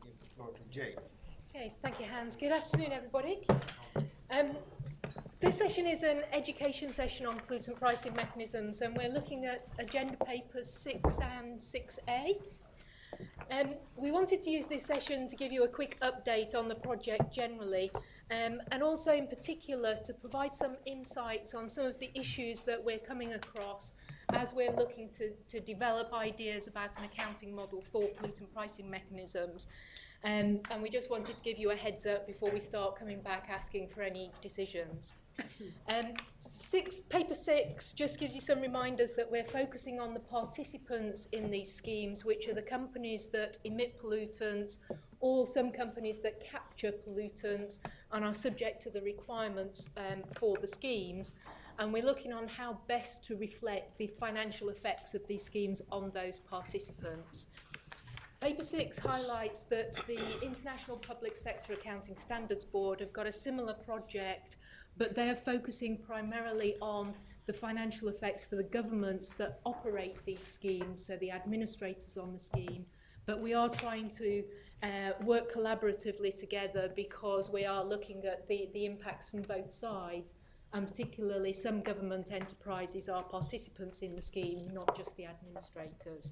give the floor to Jane. Okay, thank you, Hans. Good afternoon, everybody. This session is an education session on pollutant pricing mechanisms, and we're looking at agenda papers 6 and 6A. We wanted to use this session to give you a quick update on the project generally, and also in particular to provide some insights on some of the issues that we're coming across as we're looking to develop ideas about an accounting model for pollutant pricing mechanisms. And we just wanted to give you a heads up before we start coming back asking for any decisions. Paper 6 just gives you some reminders that we're focusing on the participants in these schemes, which are the companies that emit pollutants or some companies that capture pollutants and are subject to the requirements for the schemes. And we're looking on how best to reflect the financial effects of these schemes on those participants. Paper 6 highlights that the International Public Sector Accounting Standards Board have got a similar project, but they're focusing primarily on the financial effects for the governments that operate these schemes, so the administrators on the scheme. But we are trying to work collaboratively together because we are looking at the impacts from both sides, and particularly some government enterprises are participants in the scheme, not just the administrators.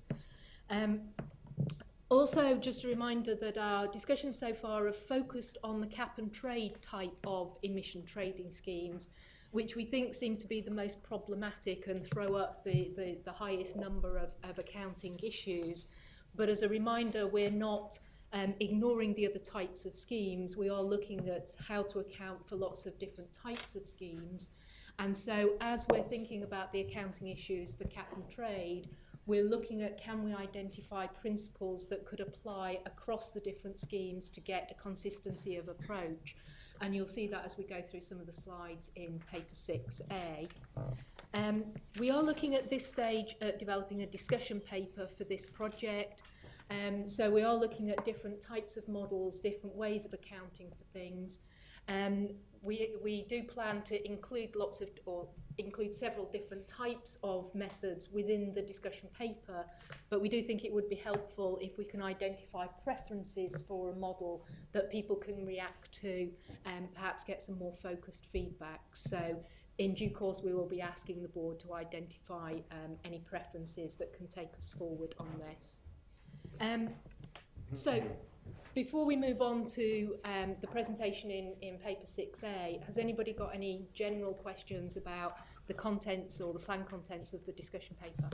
Also, just a reminder that our discussions so far have focused on the cap and trade type of emission trading schemes, which we think seem to be the most problematic and throw up the highest number of accounting issues. But as a reminder, we're not ignoring the other types of schemes. We are looking at how to account for lots of different types of schemes. And so as we're thinking about the accounting issues for cap and trade, we're looking at can we identify principles that could apply across the different schemes to get a consistency of approach. And you'll see that as we go through some of the slides in paper 6A. We are looking at this stage at developing a discussion paper for this project. So we are looking at different types of models, different ways of accounting for things. We do plan to include include several different types of methods within the discussion paper, but we do think it would be helpful if we can identify preferences for a model that people can react to and perhaps get some more focused feedback. So in due course we will be asking the board to identify any preferences that can take us forward on this. So before we move on to the presentation in paper 6A, has anybody got any general questions about the contents or the planned contents of the discussion paper?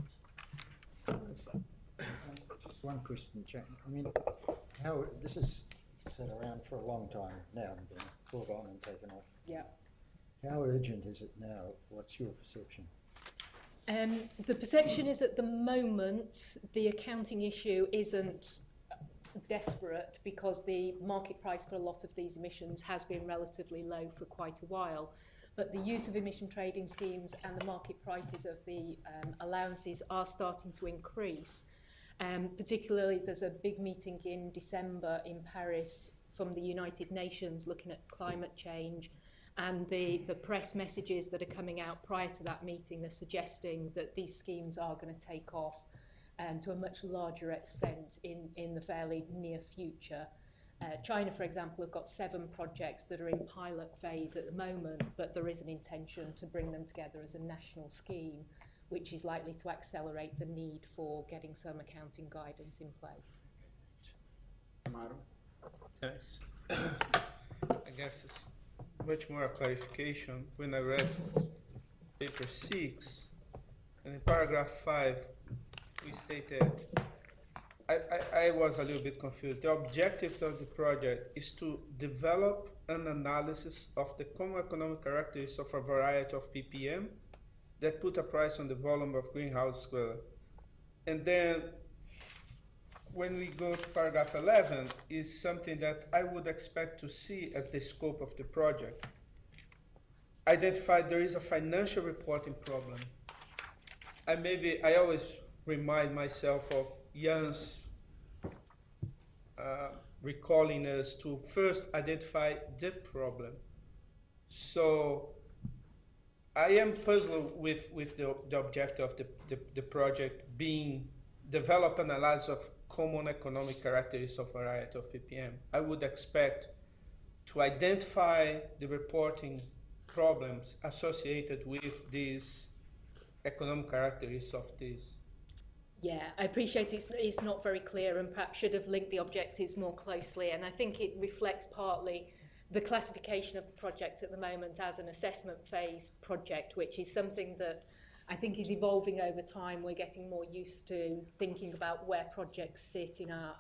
Just one question, Jane. I mean, how this is sat around for a long time now and been brought on and taken off. Yeah. How urgent is it now? What's your perception? The perception is at the moment the accounting issue isn't desperate because the market price for a lot of these emissions has been relatively low for quite a while. But the use of emission trading schemes and the market prices of the allowances are starting to increase. Particularly, there's a big meeting in December in Paris from the United Nations looking at climate change, and the press messages that are coming out prior to that meeting are suggesting that these schemes are going to take off to a much larger extent in the fairly near future. China, for example, have got 7 projects that are in pilot phase at the moment, but there is an intention to bring them together as a national scheme, which is likely to accelerate the need for getting some accounting guidance in place. Amaro? Yes. I guess it's much more a clarification. When I read paper 6, and in paragraph 5, we stated, I was a little bit confused. The objective of the project is to develop an analysis of the common economic characteristics of a variety of ppm that put a price on the volume of greenhouse gas. And then when we go to paragraph 11, is something that I would expect to see as the scope of the project. Identify there is a financial reporting problem. And maybe I always remind myself of Jan's recalling us to first identify the problem. So I am puzzled with the objective of the project being develop an analysis of common economic characteristics of variety of EPM. I would expect to identify the reporting problems associated with these economic characteristics of these. Yeah, I appreciate it's not very clear and perhaps should have linked the objectives more closely, and I think it reflects partly the classification of the project at the moment as an assessment phase project, which is something that I think is evolving over time. We're getting more used to thinking about where projects sit in our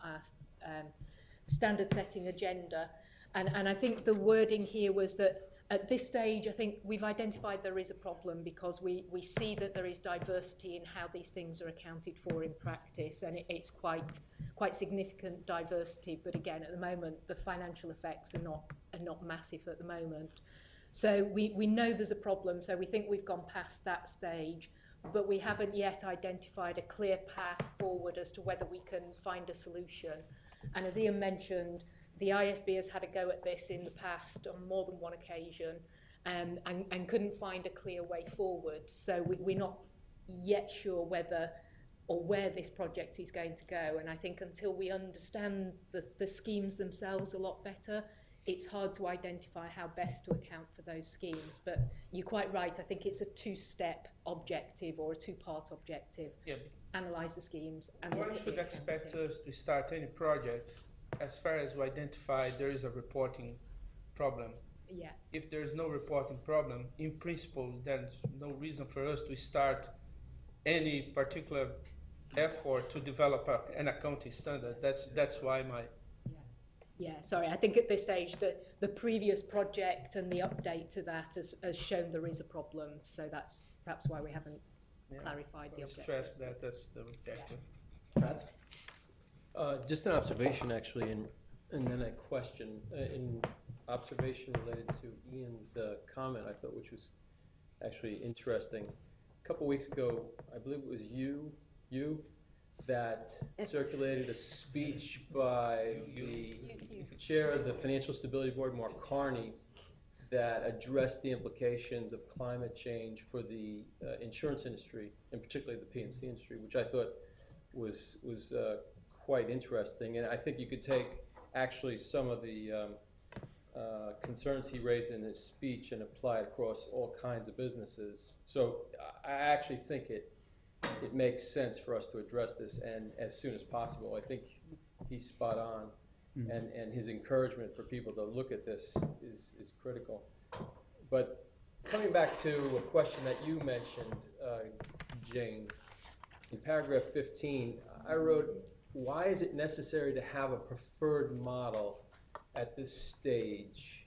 standard setting agenda, and I think the wording here was that at this stage, I think we've identified there is a problem because we see that there is diversity in how these things are accounted for in practice, and it's quite significant diversity. But again, at the moment, the financial effects are not massive at the moment. So we know there's a problem. So we think we've gone past that stage, but we haven't yet identified a clear path forward as to whether we can find a solution. And as Ian mentioned, the ISB has had a go at this in the past on more than one occasion, and couldn't find a clear way forward. So we're not yet sure whether or where this project is going to go. And I think until we understand the schemes themselves a lot better, it's hard to identify how best to account for those schemes. But you're quite right. I think it's a two-step objective or a two-part objective. Yeah. Analyse the schemes. And One should expect us to start any project as far as we identify there is a reporting problem. Yeah. If there is no reporting problem, in principle, there's no reason for us to start any particular effort to develop an accounting standard. That's why my... Yeah, sorry, I think at this stage the previous project and the update to that has shown there is a problem, so that's perhaps why we haven't clarified the objective. Stress that that's the objective. Pat? Just an observation, actually, and then a question. An observation related to Ian's comment, I thought, which was actually interesting. A couple weeks ago, I believe it was you that circulated a speech by the chair of the Financial Stability Board, Mark Carney, that addressed the implications of climate change for the insurance industry, and particularly the P&C industry, which I thought was quite interesting. And I think you could take actually some of the concerns he raised in his speech and apply it across all kinds of businesses. So I actually think it makes sense for us to address this, and as soon as possible. I think he's spot on, and his encouragement for people to look at this is critical. But coming back to a question that you mentioned, Jane, in paragraph 15, I wrote, why is it necessary to have a preferred model at this stage?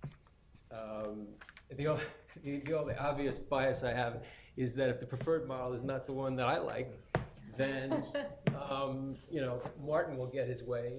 The only obvious bias I have is that if the preferred model is not the one that I like, then Martin will get his way,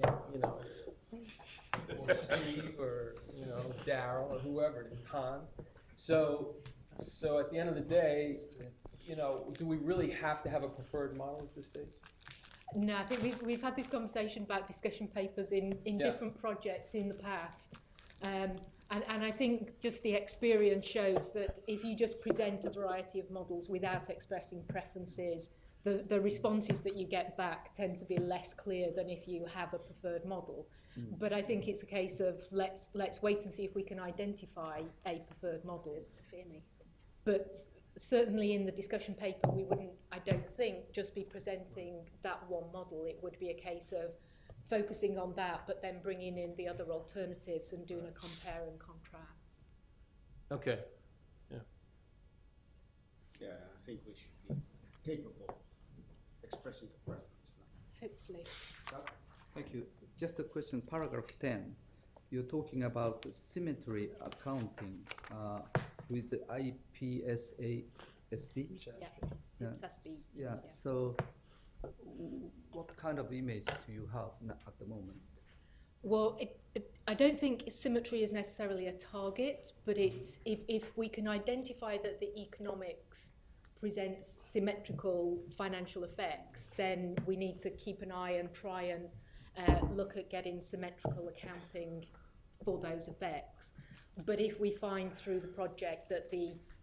or Steve, or Daryl, or whoever, Hans. So at the end of the day, do we really have to have a preferred model at this stage? No, I think we've had this conversation about discussion papers in different projects in the past. And I think just the experience shows that if you just present a variety of models without expressing preferences, the responses that you get back tend to be less clear than if you have a preferred model. But I think it's a case of let's wait and see if we can identify a preferred model. But certainly in the discussion paper, we wouldn't, I don't think, just be presenting that one model. It would be a case of focusing on that, but then bringing in the other alternatives and doing a compare and contrast. Okay. Yeah. Yeah, I think we should be capable of expressing the preference. Hopefully. Thank you. Just a question, paragraph 10. You're talking about symmetry accounting with the IPSASB? Yeah, it's SB. Yeah, so what kind of image do you have at the moment? Well, I don't think symmetry is necessarily a target, but if we can identify that the economics presents symmetrical financial effects, then we need to keep an eye and try and look at getting symmetrical accounting for those effects. But if we find through the project that the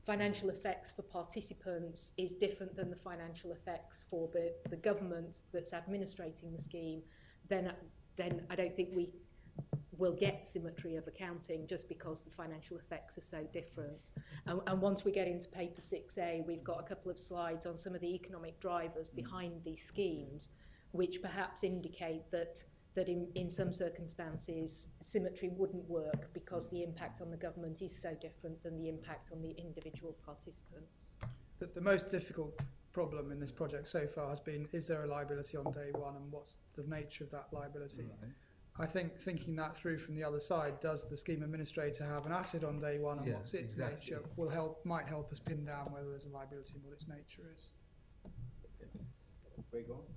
financial effects for participants is different than the financial effects for the government that's administrating the scheme, then I don't think we will get symmetry of accounting just because the financial effects are so different. And once we get into paper 6A, we've got a couple of slides on some of the economic drivers behind these schemes, which perhaps indicate that in some circumstances symmetry wouldn't work because the impact on the government is so different than the impact on the individual participants. The most difficult problem in this project so far has been, is there a liability on day one, and what's the nature of that liability? Right. I think thinking that through from the other side, does the scheme administrator have an asset on day one, and Yeah, what's its exactly. nature, might help us pin down whether there's a liability and what its nature is. Where you going?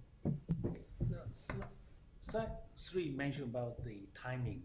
Slide 3 mentioned about the timing.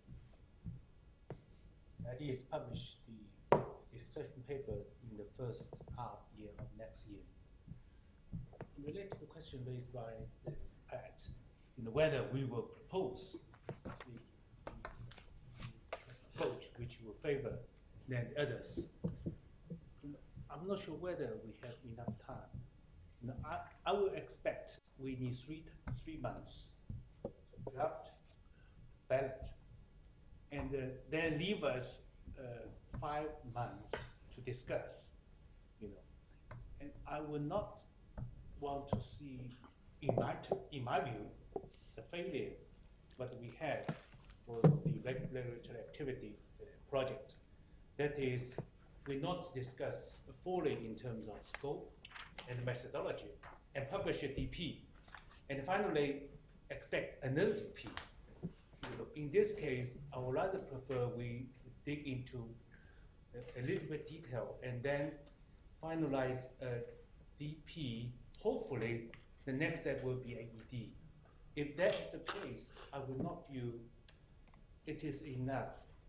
That is publish the discussion paper in the first half year of next year. Related to the question raised by Pat, whether we will propose the approach which will favor than others. I'm not sure whether we have enough time. I would expect we need three months draft ballot, and then leave us 5 months to discuss. And I would not want to see, in my view, the failure what we had for the regulatory activity project. That is, we not discuss fully in terms of scope and methodology, and publish a DP, and finally expect another DP. In this case, I would rather prefer we dig into a little bit detail and then finalize a DP. Hopefully, the next step will be AED. If that is the case, I would not view it is enough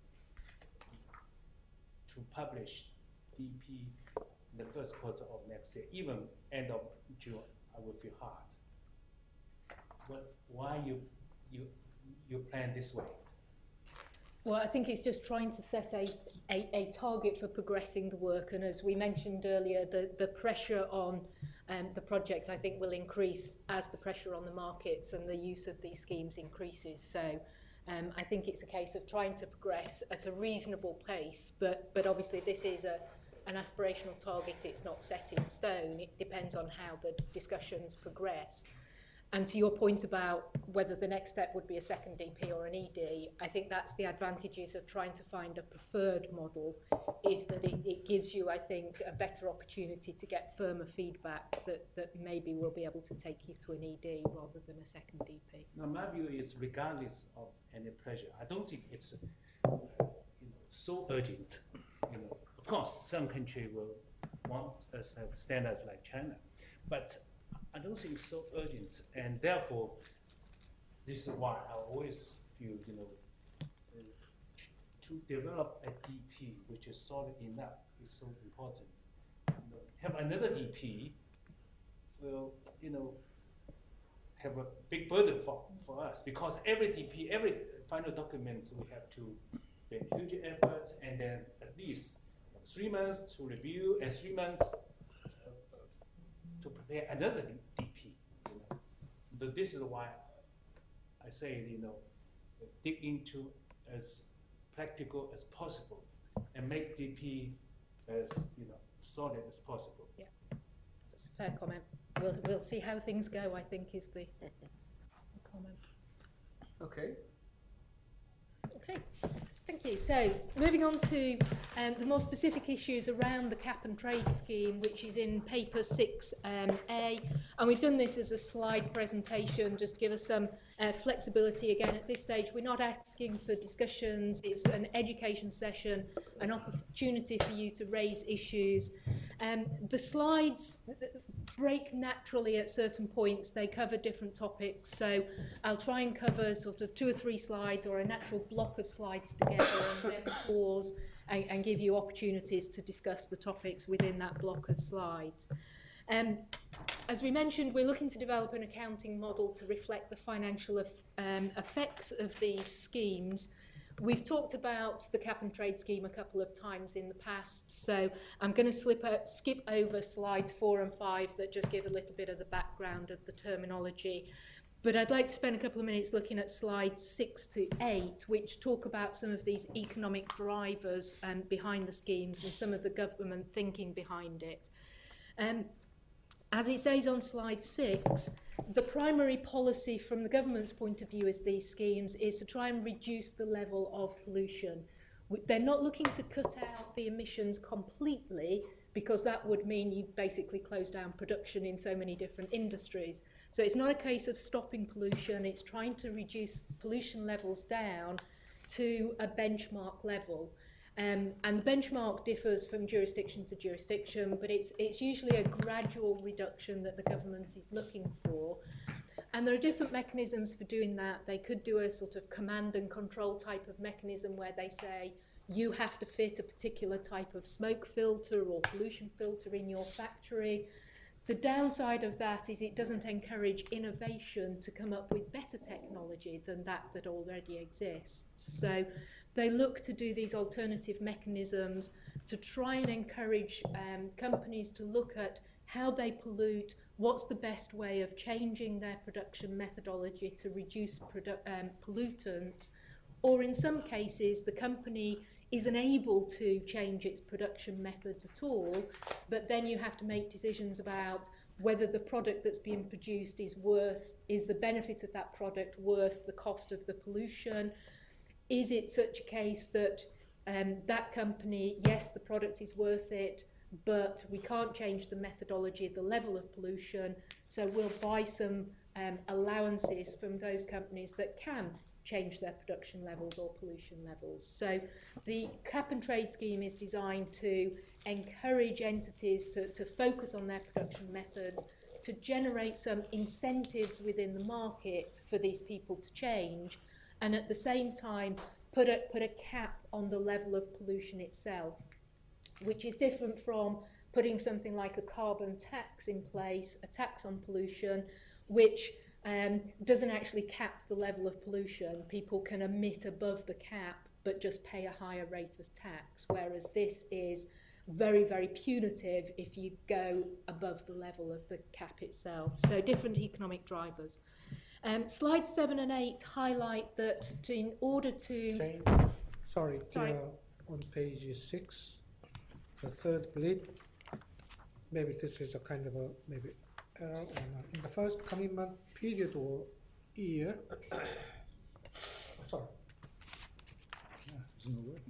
to publish DP in the first quarter of next year. Even end of June, I would feel hard. But why you plan this way? Well, I think it's just trying to set a target for progressing the work, and as we mentioned earlier, the pressure on the project, I think, will increase as the pressure on the markets and the use of these schemes increases. So I think it's a case of trying to progress at a reasonable pace, but obviously this is an aspirational target. It's not set in stone. It depends on how the discussions progress. And to your point about whether the next step would be a second DP or an ED, I think that's the advantages of trying to find a preferred model, is that it gives you, I think, a better opportunity to get firmer feedback that maybe we'll be able to take you to an ED rather than a second DP. Now, my view is regardless of any pressure, I don't think it's so urgent. Of course, some country will want us to have standards like China, but I don't think it's so urgent, and therefore, this is why I always feel, to develop a DP which is solid enough is so important. Have another DP will, have a big burden for us, because every DP, every final document, we have to spend huge effort, and then at least 3 months to review and 3 months to prepare another DP. So this is why I say, dig into as practical as possible and make DP as solid as possible. Yeah, that's a fair comment. We'll see how things go, I think, is the comment. Okay. Okay, thank you. So, moving on to the more specific issues around the cap and trade scheme, which is in paper 6A, and we've done this as a slide presentation just to give us some flexibility. Again, at this stage, we're not asking for discussions. It's an education session, an opportunity for you to raise issues. The slides break naturally at certain points. They cover different topics, so I'll try and cover sort of 2 or 3 slides or a natural block of slides together, and then pause and give you opportunities to discuss the topics within that block of slides. As we mentioned, we're looking to develop an accounting model to reflect the financial effects of these schemes. We've talked about the cap and trade scheme a couple of times in the past, so I'm going to skip over slides 4 and 5 that just give a little bit of the background of the terminology. But I'd like to spend a couple of minutes looking at slides 6 to 8, which talk about some of these economic drivers behind the schemes and some of the government thinking behind it. As it says on slide 6, the primary policy from the government's point of view as these schemes is to try and reduce the level of pollution. They're not looking to cut out the emissions completely, because that would mean you basically close down production in so many different industries. So it's not a case of stopping pollution, it's trying to reduce pollution levels down to a benchmark level. And the benchmark differs from jurisdiction to jurisdiction, but it's usually a gradual reduction that the government is looking for. And there are different mechanisms for doing that. They could do a sort of command and control type of mechanism where they say, you have to fit a particular type of smoke filter or pollution filter in your factory. The downside of that is it doesn't encourage innovation to come up with better technology than that already exists. So they look to do these alternative mechanisms to try and encourage companies to look at how they pollute, what's the best way of changing their production methodology to reduce pollutants, or in some cases the company isn't able to change its production methods at all, but then you have to make decisions about whether the product that's being produced is the benefit of that product worth the cost of the pollution. Is it such a case that that company, yes, the product is worth it, but we can't change the methodology, the level of pollution, so we'll buy some allowances from those companies that can change their production levels or pollution levels. So the cap and trade scheme is designed to encourage entities to focus on their production methods, to generate some incentives within the market for these people to change, and at the same time put a cap on the level of pollution itself, which is different from putting something like a carbon tax in place, a tax on pollution, which doesn't actually cap the level of pollution. People can emit above the cap but just pay a higher rate of tax, whereas this is very, very punitive if you go above the level of the cap itself. So different economic drivers. Slides 7 and 8 highlight that in order to... Sorry. On page 6, the third bullet, maybe this is a kind of a error or not. In the first commitment period or year, sorry. No, it's not working.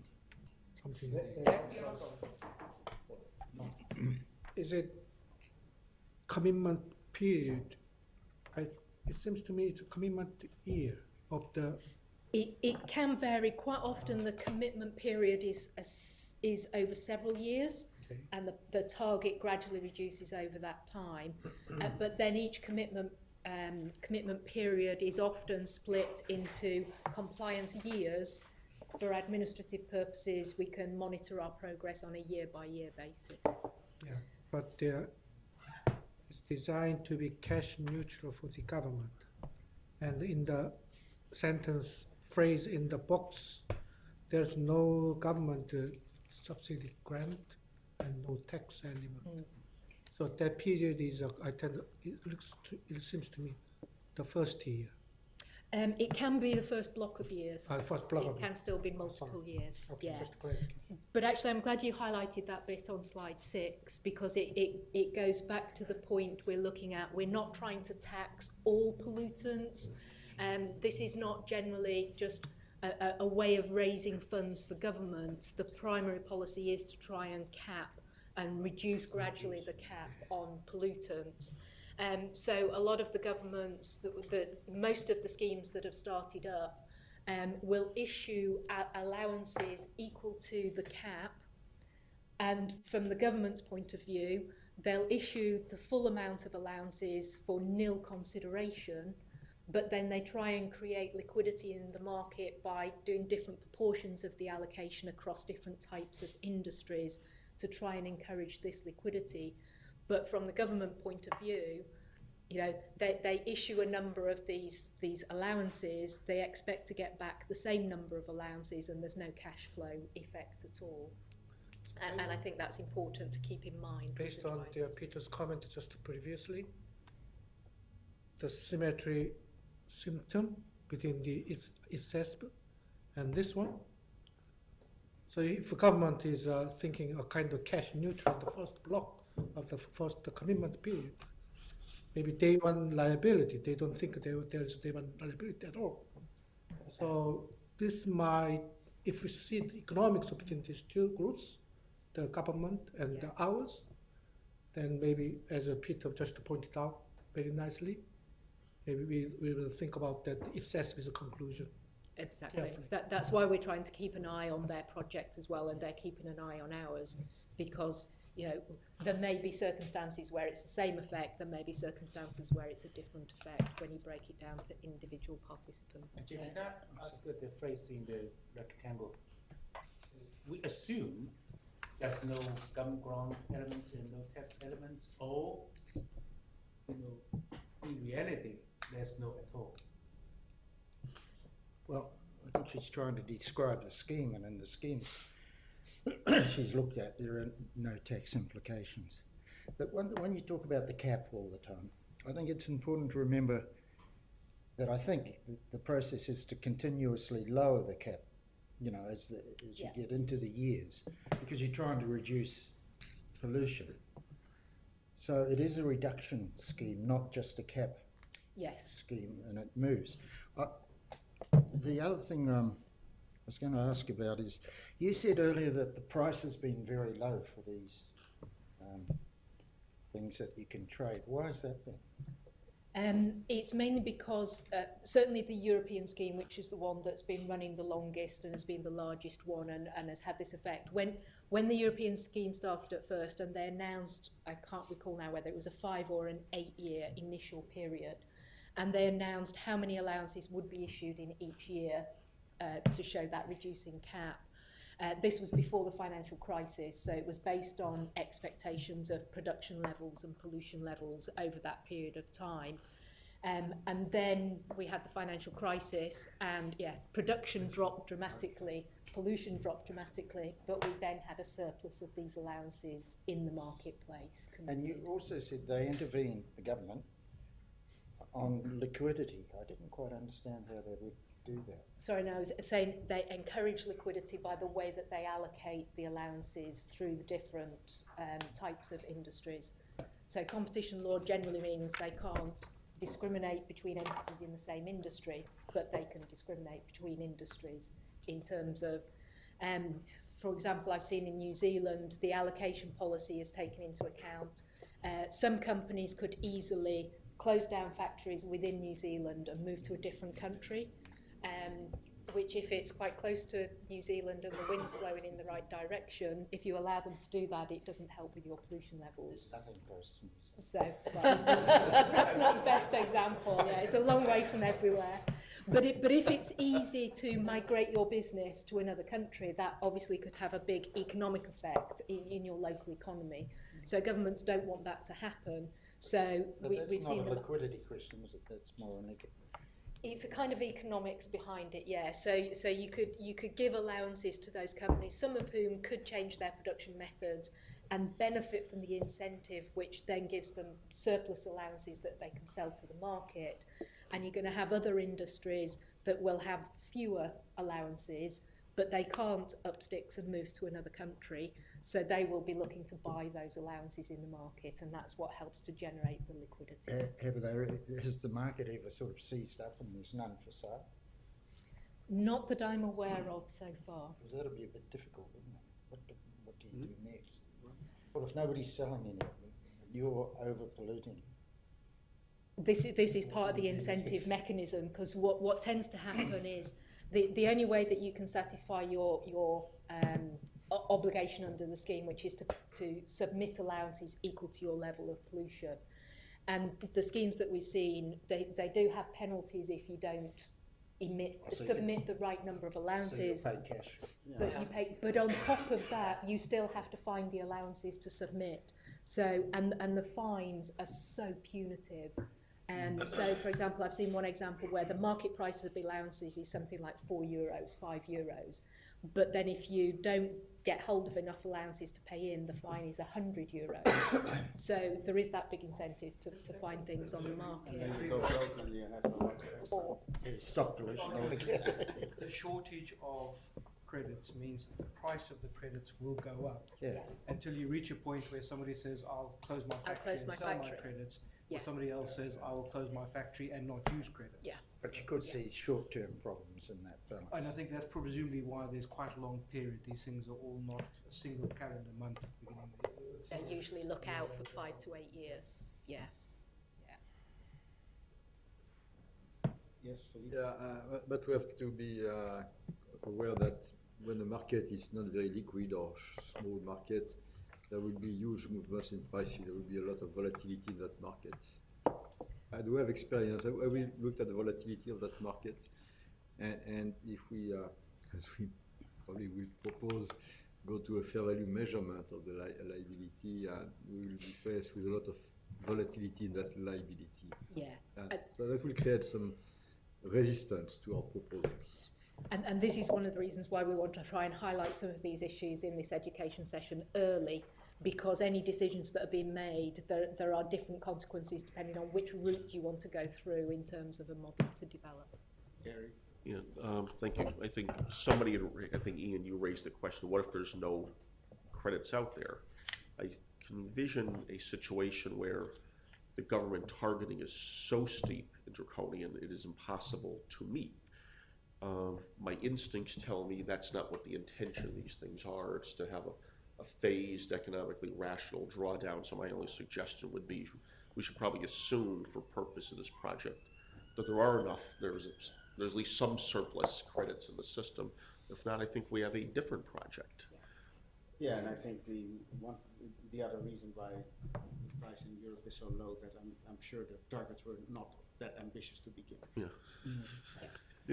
Is it commitment period? It seems to me it's a commitment year of the... It can vary. Quite often the commitment period is over several years, okay, and the target gradually reduces over that time. But then each commitment period is often split into compliance years. For administrative purposes, we can monitor our progress on a year-by-year basis. Yeah, but it's designed to be cash neutral for the government. And in the sentence phrase in the box, there's no government subsidy grant and no tax element. So that period is, it seems to me, the first year. It can be the first block of years. First block it can still be multiple years. Okay, yeah. Just clarification. But actually, I'm glad you highlighted that bit on slide 6, because it goes back to the point we're looking at. We're not trying to tax all pollutants. This is not generally just a way of raising funds for governments. The primary policy is to try and cap and reduce gradually the cap on pollutants. So a lot of the governments, most of the schemes that have started up will issue allowances equal to the cap, and from the government's point of view, they'll issue the full amount of allowances for nil consideration, but then they try and create liquidity in the market by doing different proportions of the allocation across different types of industries to try and encourage this liquidity. But from the government point of view, they issue a number of these allowances, they expect to get back the same number of allowances, and there's no cash flow effect at all. And I think that's important to keep in mind. Based on Peter's comment just previously, the symmetry symptom between the IFSESP and this one. So if the government is thinking a kind of cash neutral in the first block of the first commitment period, maybe day one liability, they don't think there is day one liability at all. So this might, if we see the economics between these two groups, the government and the ours, then maybe, as Peter just pointed out very nicely, maybe we will think about that if SESP is a conclusion. Exactly. That's why we're trying to keep an eye on their project as well, and they're keeping an eye on ours, because there may be circumstances where it's the same effect, there may be circumstances where it's a different effect when you break it down to individual participants. Can I ask the phrase in the rectangle? We assume there's no government grant element and no tax element, or in reality there's no at all. Well, I think she's trying to describe the scheme, and in the scheme she's looked at, there are no tax implications. But when you talk about the cap all the time, I think it's important to remember that I think the process is to continuously lower the cap, as you get into the years, because you're trying to reduce pollution. So it is a reduction scheme, not just a cap scheme, and it moves. The other thing I was going to ask about is, you said earlier that the price has been very low for these things that you can trade. Why has that been? It's mainly because certainly the European scheme, which is the one that's been running the longest and has been the largest one and has had this effect. When the European scheme started at first, and they announced, I can't recall now whether it was a 5 or an 8-year initial period, and they announced how many allowances would be issued in each year to show that reducing cap. This was before the financial crisis, so it was based on expectations of production levels and pollution levels over that period of time. And then we had the financial crisis, and production dropped dramatically, pollution dropped dramatically, but we then had a surplus of these allowances in the marketplace. And you also said they intervened, the government, on liquidity. I didn't quite understand how they would do that. Sorry, no, I was saying they encourage liquidity by the way that they allocate the allowances through the different types of industries. So competition law generally means they can't discriminate between entities in the same industry, but they can discriminate between industries in terms of, for example, I've seen in New Zealand, the allocation policy is taken into account. Some companies could easily close down factories within New Zealand and move to a different country, which if it's quite close to New Zealand and the wind's blowing in the right direction, if you allow them to do that, it doesn't help with your pollution levels. There's nothing close to New Zealand. So, that's not the best example, it's a long way from everywhere. But if it's easy to migrate your business to another country, that obviously could have a big economic effect in your local economy. So governments don't want that to happen. So that's not a liquidity question, is it? That's more an it's a kind of economics behind it, So you could give allowances to those companies, some of whom could change their production methods and benefit from the incentive, which then gives them surplus allowances that they can sell to the market. And you're going to have other industries that will have fewer allowances, but they can't up sticks and move to another country, so they will be looking to buy those allowances in the market, and that's what helps to generate the liquidity. Has the market ever sort of seized up and there's none for sale? Not that I'm aware of so far. Because that'll be a bit difficult, wouldn't it? What do you do next? Well, if nobody's selling any of them, you're over polluting. This is part of the incentive mechanism, because what tends to happen is the only way that you can satisfy your obligation under the scheme, which is to submit allowances equal to your level of pollution. And the schemes that we've seen, they do have penalties if you don't submit the right number of allowances. So you pay cash. But on top of that, you still have to find the allowances to submit. So, and the fines are so punitive. So, for example, I've seen one example where the market price of the allowances is something like €4, €5. But then if you don't get hold of enough allowances to pay in, the fine is €100. So there is that big incentive to find things on the And market. then you go broke and you have no one to pay. Or, Stop tuition altogether. The shortage of credits means that the price of the credits will go up Yeah. until you reach a point where somebody says, I'll close my factory close and my sell my factory. credits, Yeah. or somebody else says, I will close my factory and not use credits. yeah. But you could see short-term problems in that balance. And I think that's presumably why there's quite a long period. These things are all not a single calendar month at the beginning of the year. They usually look out for 5 to 8 years. Yeah. Yes, Philippe? Yeah, but we have to be aware that when the market is not very liquid or small market, there will be huge movements in pricing. There will be a lot of volatility in that market. I do have experience. We looked at the volatility of that market, and if we, as we probably will propose, go to a fair value measurement of the liability, we will be faced with a lot of volatility in that liability. Yeah. So that will create some resistance to our proposals. And this is one of the reasons why we want to try and highlight some of these issues in this education session early, because any decisions that are being made, there are different consequences depending on which route you want to go through in terms of a model to develop. Gary? Yeah, thank you. I think Ian, you raised the question, what if there's no credits out there? I can envision a situation where the government targeting is so steep and draconian it is impossible to meet. My instincts tell me that's not what the intention of these things are. It's to have a phased, economically rational drawdown. So my only suggestion would be we should probably assume for purpose of this project that there are enough, there's at least some surplus credits in the system. If not, I think we have a different project. Yeah, and I think the other reason why the price in Europe is so low that I'm sure the targets were not that ambitious to begin. Yeah.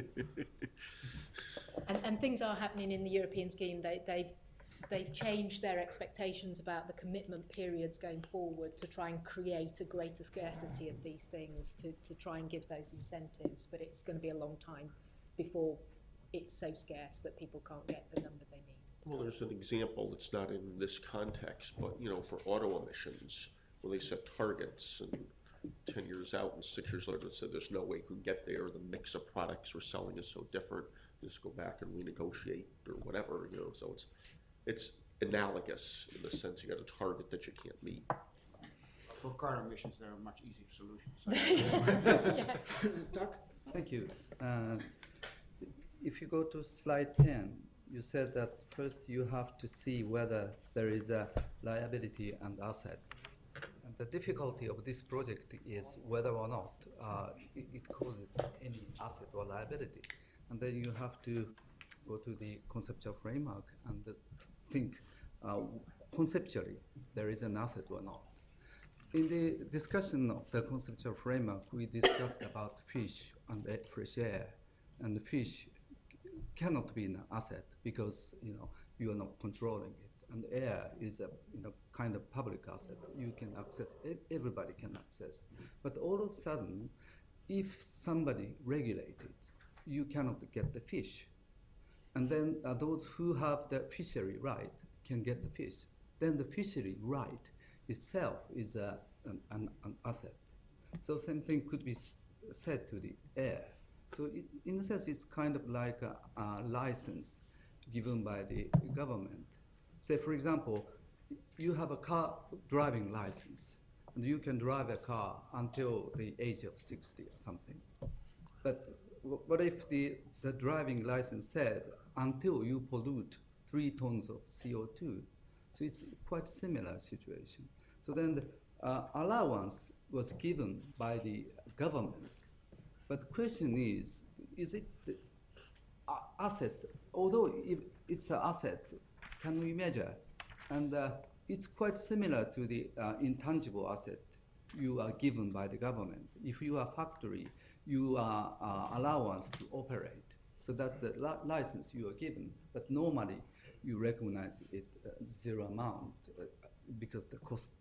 And things are happening in the European scheme. They've changed their expectations about the commitment periods going forward to try and create a greater scarcity of these things, to try and give those incentives. But it's going to be a long time before it's so scarce that people can't get the number they need. Well, there's an example that's not in this context, but for auto emissions, where they set targets and 10 years out and 6 years later said there's no way we can get there, the mix of products we're selling is so different, just go back and renegotiate or whatever, so it's analogous in the sense you got a target that you can't meet. For car emissions, there are much easier solutions. Doug? Thank you. If you go to slide 10, you said that first you have to see whether there is a liability and asset. And the difficulty of this project is whether or not it causes any asset or liability. And then you have to go to the conceptual framework and think conceptually there is an asset or not. In the discussion of the conceptual framework, we discussed about fish and fresh air. And the fish cannot be an asset because you are not controlling it. And air is a kind of public asset. You can access, everybody can access. But all of a sudden, if somebody regulates it, you cannot get the fish. And then those who have the fishery right can get the fish. Then the fishery right itself is an asset. So same thing could be said to the air. So in a sense, it's kind of like a license given by the government. Say, for example, you have a car driving license, and you can drive a car until the age of 60 or something. But what if the driving license said, until you pollute 3 tons of CO2? So it's quite similar situation. So then the allowance was given by the government. But the question is it the asset? Although if it's an asset, can we measure? And it's quite similar to the intangible asset you are given by the government. If you are a factory, you are allowance to operate. So that's the license you are given. But normally, you recognize it zero amount because the cost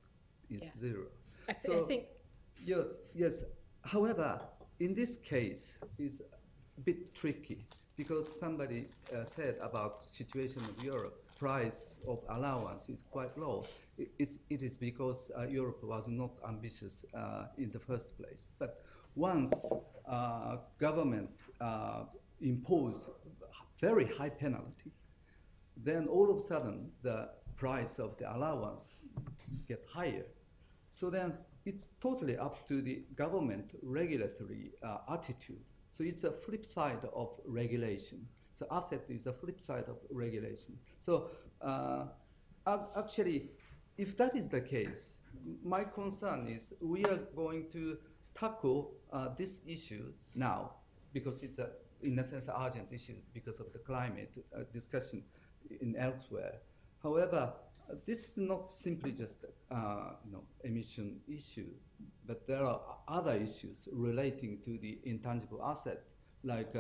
is Yeah. zero. I So, think yes. However, in this case, it's a bit tricky because somebody said about situation of Europe, price of allowance is quite low. It is because Europe was not ambitious in the first place. But once government impose very high penalty, then all of a sudden the price of the allowance get higher. So then it's totally up to the government regulatory attitude. So it's a flip side of regulation. So asset is a flip side of regulation. So actually, if that is the case, my concern is we are going to tackle this issue now because it's in a sense urgent issue because of the climate discussion in elsewhere. However, this is not simply just emission issue, but there are other issues relating to the intangible asset, like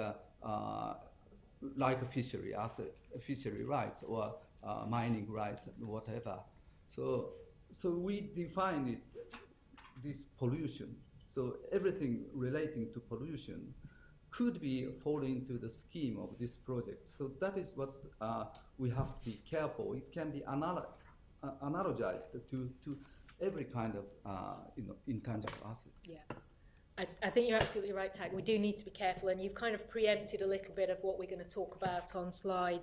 a fishery asset, fishery rights or mining rights, whatever. So we define it this pollution. So everything relating to pollution could be fall into the scheme of this project. So that is what we have to be careful. It can be analogized to every kind of intangible asset. Yeah. I think you're absolutely right, Tak. We do need to be careful, and you've kind of preempted a little bit of what we're going to talk about on slide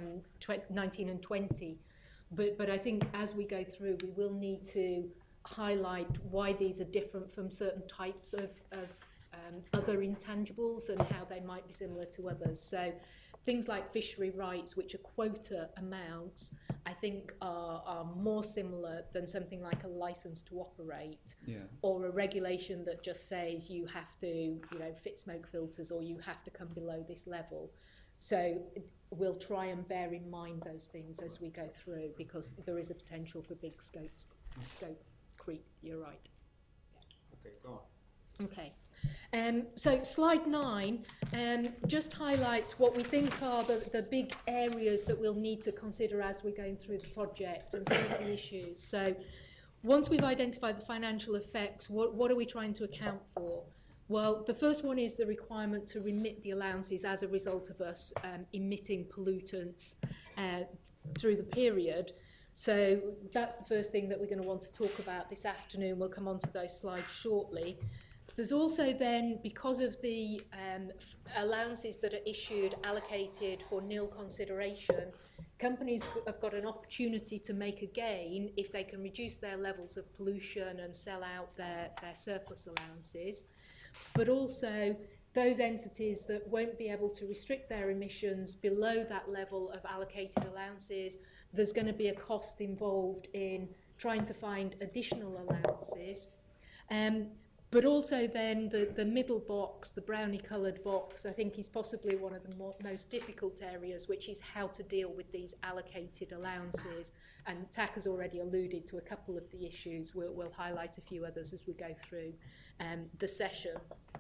19 and 20. But I think as we go through, we will need to highlight why these are different from certain types of other intangibles and how they might be similar to others. So things like fishery rights, which are quota amounts, I think are more similar than something like a license to operate, or a regulation that just says you have to fit smoke filters or you have to come below this level. So we'll try and bear in mind those things as we go through, because there is a potential for big scope creep. You're right. Okay, go on. Okay. So slide 9 just highlights what we think are the big areas that we'll need to consider as we're going through the project and some of the issues. So once we've identified the financial effects, what are we trying to account for? Well, the first one is the requirement to remit the allowances as a result of us emitting pollutants through the period. So that's the first thing that we're going to want to talk about this afternoon. We'll come on to those slides shortly. There's also then, because of the allowances that are issued, allocated for nil consideration, companies have got an opportunity to make a gain if they can reduce their levels of pollution and sell out their surplus allowances. But also, those entities that won't be able to restrict their emissions below that level of allocated allowances, there's going to be a cost involved in trying to find additional allowances. But also then the middle box, the brownie coloured box, I think is possibly one of the most difficult areas, which is how to deal with these allocated allowances. And Tak has already alluded to a couple of the issues. We'll highlight a few others as we go through the session.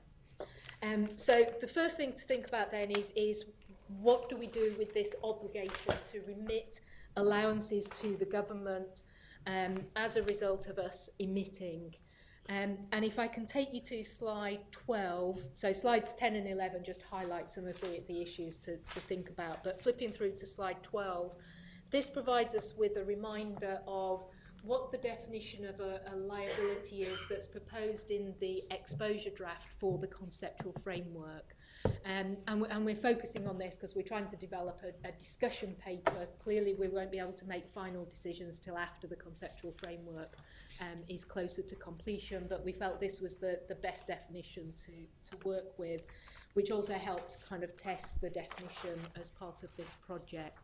So the first thing to think about then is what do we do with this obligation to remit allowances to the government as a result of us emitting. And if I can take you to slide 12, so slides 10 and 11 just highlight some of the issues to think about, but flipping through to slide 12, this provides us with a reminder of what the definition of a liability is that's proposed in the exposure draft for the conceptual framework. And we're focusing on this because we're trying to develop a discussion paper. Clearly we won't be able to make final decisions till after the conceptual framework is closer to completion, but we felt this was the best definition to work with, which also helps kind of test the definition as part of this project.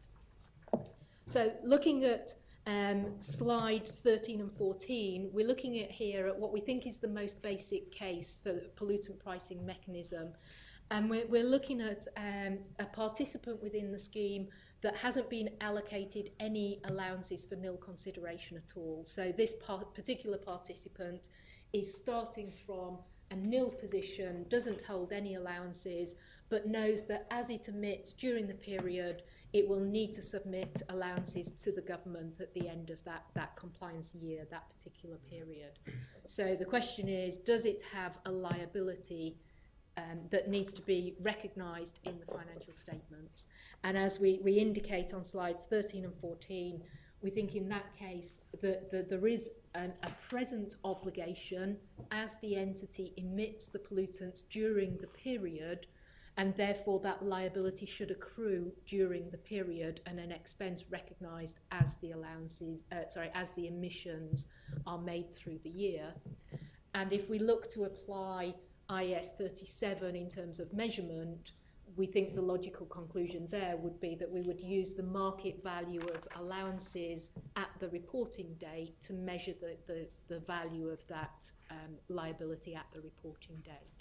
So looking at slides 13 and 14, we're looking at here at what we think is the most basic case for the pollutant pricing mechanism. And we're looking at a participant within the scheme that hasn't been allocated any allowances for nil consideration at all. So this particular participant is starting from a nil position, doesn't hold any allowances, but knows that as it emits during the period, it will need to submit allowances to the government at the end of that compliance year, that particular period. So the question is, does it have a liability that needs to be recognised in the financial statements? And as we indicate on slides 13 and 14, we think in that case that there is a present obligation as the entity emits the pollutants during the period, and therefore that liability should accrue during the period and an expense recognised as the allowances, as the emissions are made through the year. And if we look to apply IAS 37 in terms of measurement, we think the logical conclusion there would be that we would use the market value of allowances at the reporting date to measure the value of that liability at the reporting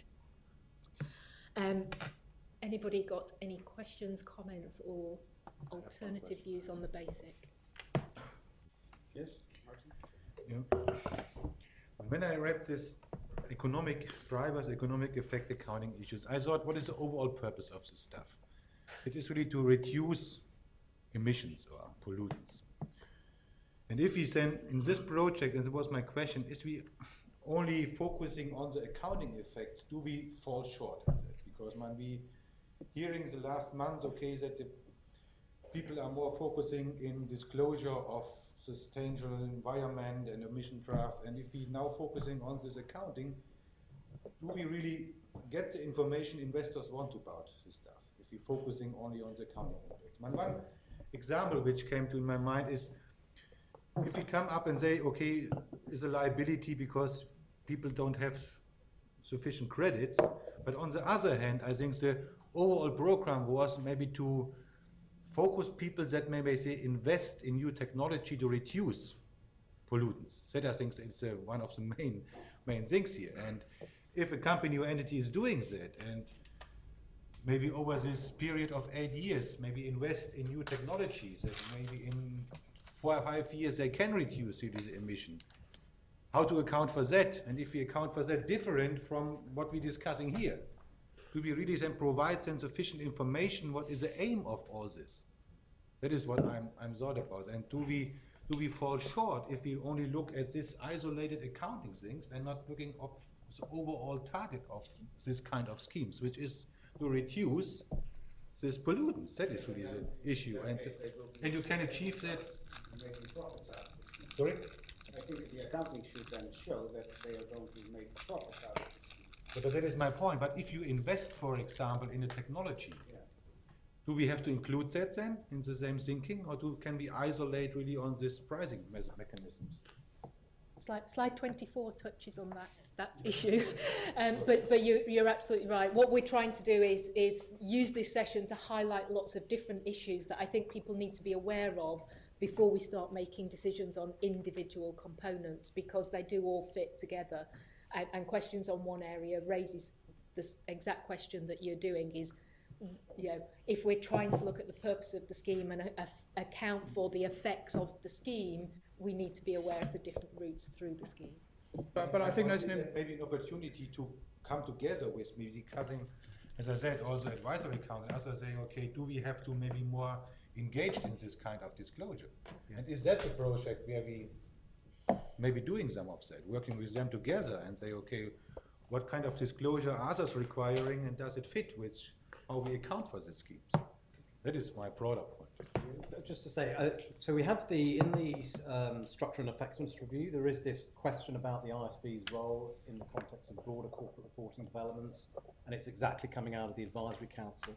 date. Anybody got any questions, comments, or alternative views on the basic? Yes, Martin? Yeah. When I read this economic drivers, economic effect accounting issues, I thought, what is the overall purpose of this stuff? It is really to reduce emissions or pollutants. And if we then, in this project, and that was my question, is we only focusing on the accounting effects, do we fall short in that? Because when we hearing the last months, okay, that the people are more focusing in disclosure of sustainable environment and emission draft, and if we now focusing on this accounting, do we really get the information investors want about this stuff if we're focusing only on the accounting effects? One example which came to my mind is if we come up and say, okay, is a liability because people don't have sufficient credits, but on the other hand, I think the overall program was maybe to focus people that maybe say invest in new technology to reduce pollutants. That I think is one of the main things here. And if a company or entity is doing that, and maybe over this period of 8 years, maybe invest in new technologies, that maybe in 4 or 5 years they can reduce the emission. How to account for that? And if we account for that different from what we're discussing here, do we really then provide them sufficient information? What is the aim of all this? That is what I'm thought about. And do we fall short if we only look at this isolated accounting things and not looking at the overall target of this kind of schemes, which is to reduce these pollutants? That is really the issue. And you can achieve that. Making profits out of this. Sorry? I think the accounting should then show that they are going to make profits out of this. But that is my point. But if you invest, for example, in a technology, do we have to include that then in the same thinking, or can we isolate really on this pricing mechanisms? Slide 24 touches on that issue, but you're absolutely right. What we're trying to do is use this session to highlight lots of different issues that I think people need to be aware of before we start making decisions on individual components, because they do all fit together. And questions on one area raises this exact question that you're doing is, you know, if we're trying to look at the purpose of the scheme and account for the effects of the scheme, we need to be aware of the different routes through the scheme. But I think there's maybe an opportunity to come together with me, discussing, as I said, also advisory council, others saying, okay, do we have to maybe more engaged in this kind of disclosure? Yeah. And is that the project where we maybe doing some of that, working with them together and say, okay, what kind of disclosure are others requiring, and does it fit with how we account for the schemes? That is my broader point. So just to say, so we have in the structure and effectiveness review, there is this question about the ISB's role in the context of broader corporate reporting developments, and it's exactly coming out of the advisory council.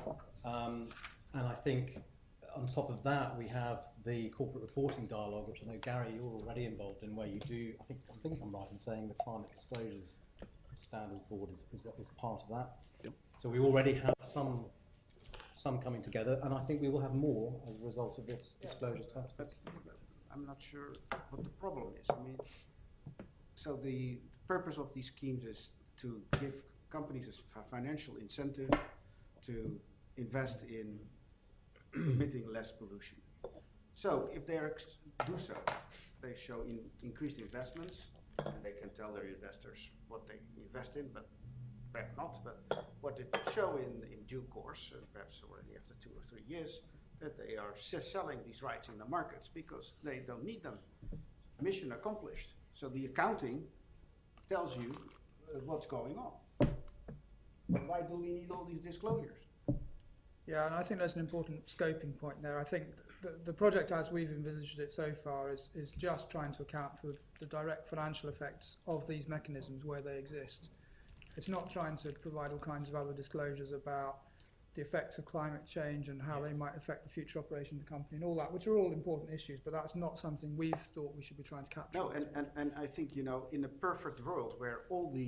And I think on top of that, we have the corporate reporting dialogue, which I know, Gary, you're already involved in, where you do, I think I'm right in saying the Climate Disclosures Standards Board is part of that. Yep. So we already have some coming together, and I think we will have more as a result of this disclosure task. But I'm not sure what the problem is. I mean, so the purpose of these schemes is to give companies a financial incentive to invest in emitting less pollution. So if they do so, they show increased investments, and they can tell their investors what they invest in, but perhaps not, but what it will show in due course, perhaps already after 2 or 3 years, that they are selling these rights in the markets because they don't need them. Mission accomplished. So the accounting tells you what's going on. But why do we need all these disclosures? Yeah, and I think there's an important scoping point there. I think the project as we've envisaged it so far is just trying to account for the direct financial effects of these mechanisms where they exist. It's not trying to provide all kinds of other disclosures about the effects of climate change and how they might affect the future operation of the company and all that, which are all important issues, but that's not something we've thought we should be trying to capture. No, and I think, in a perfect world where all the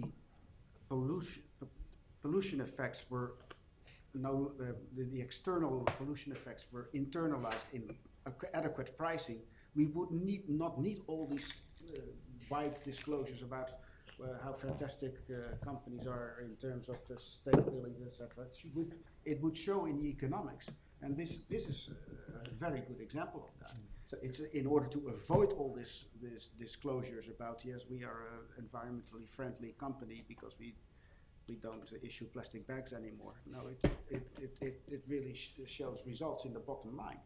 pollution effects were the external pollution effects were internalized in adequate pricing, we would not need all these wide disclosures about how fantastic companies are in terms of sustainability, etc. It would show in the economics, and this is a very good example of that. So it's in order to avoid all this disclosures about, yes, we are an environmentally friendly company because we don't issue plastic bags anymore. No, it really shows results in the bottom line.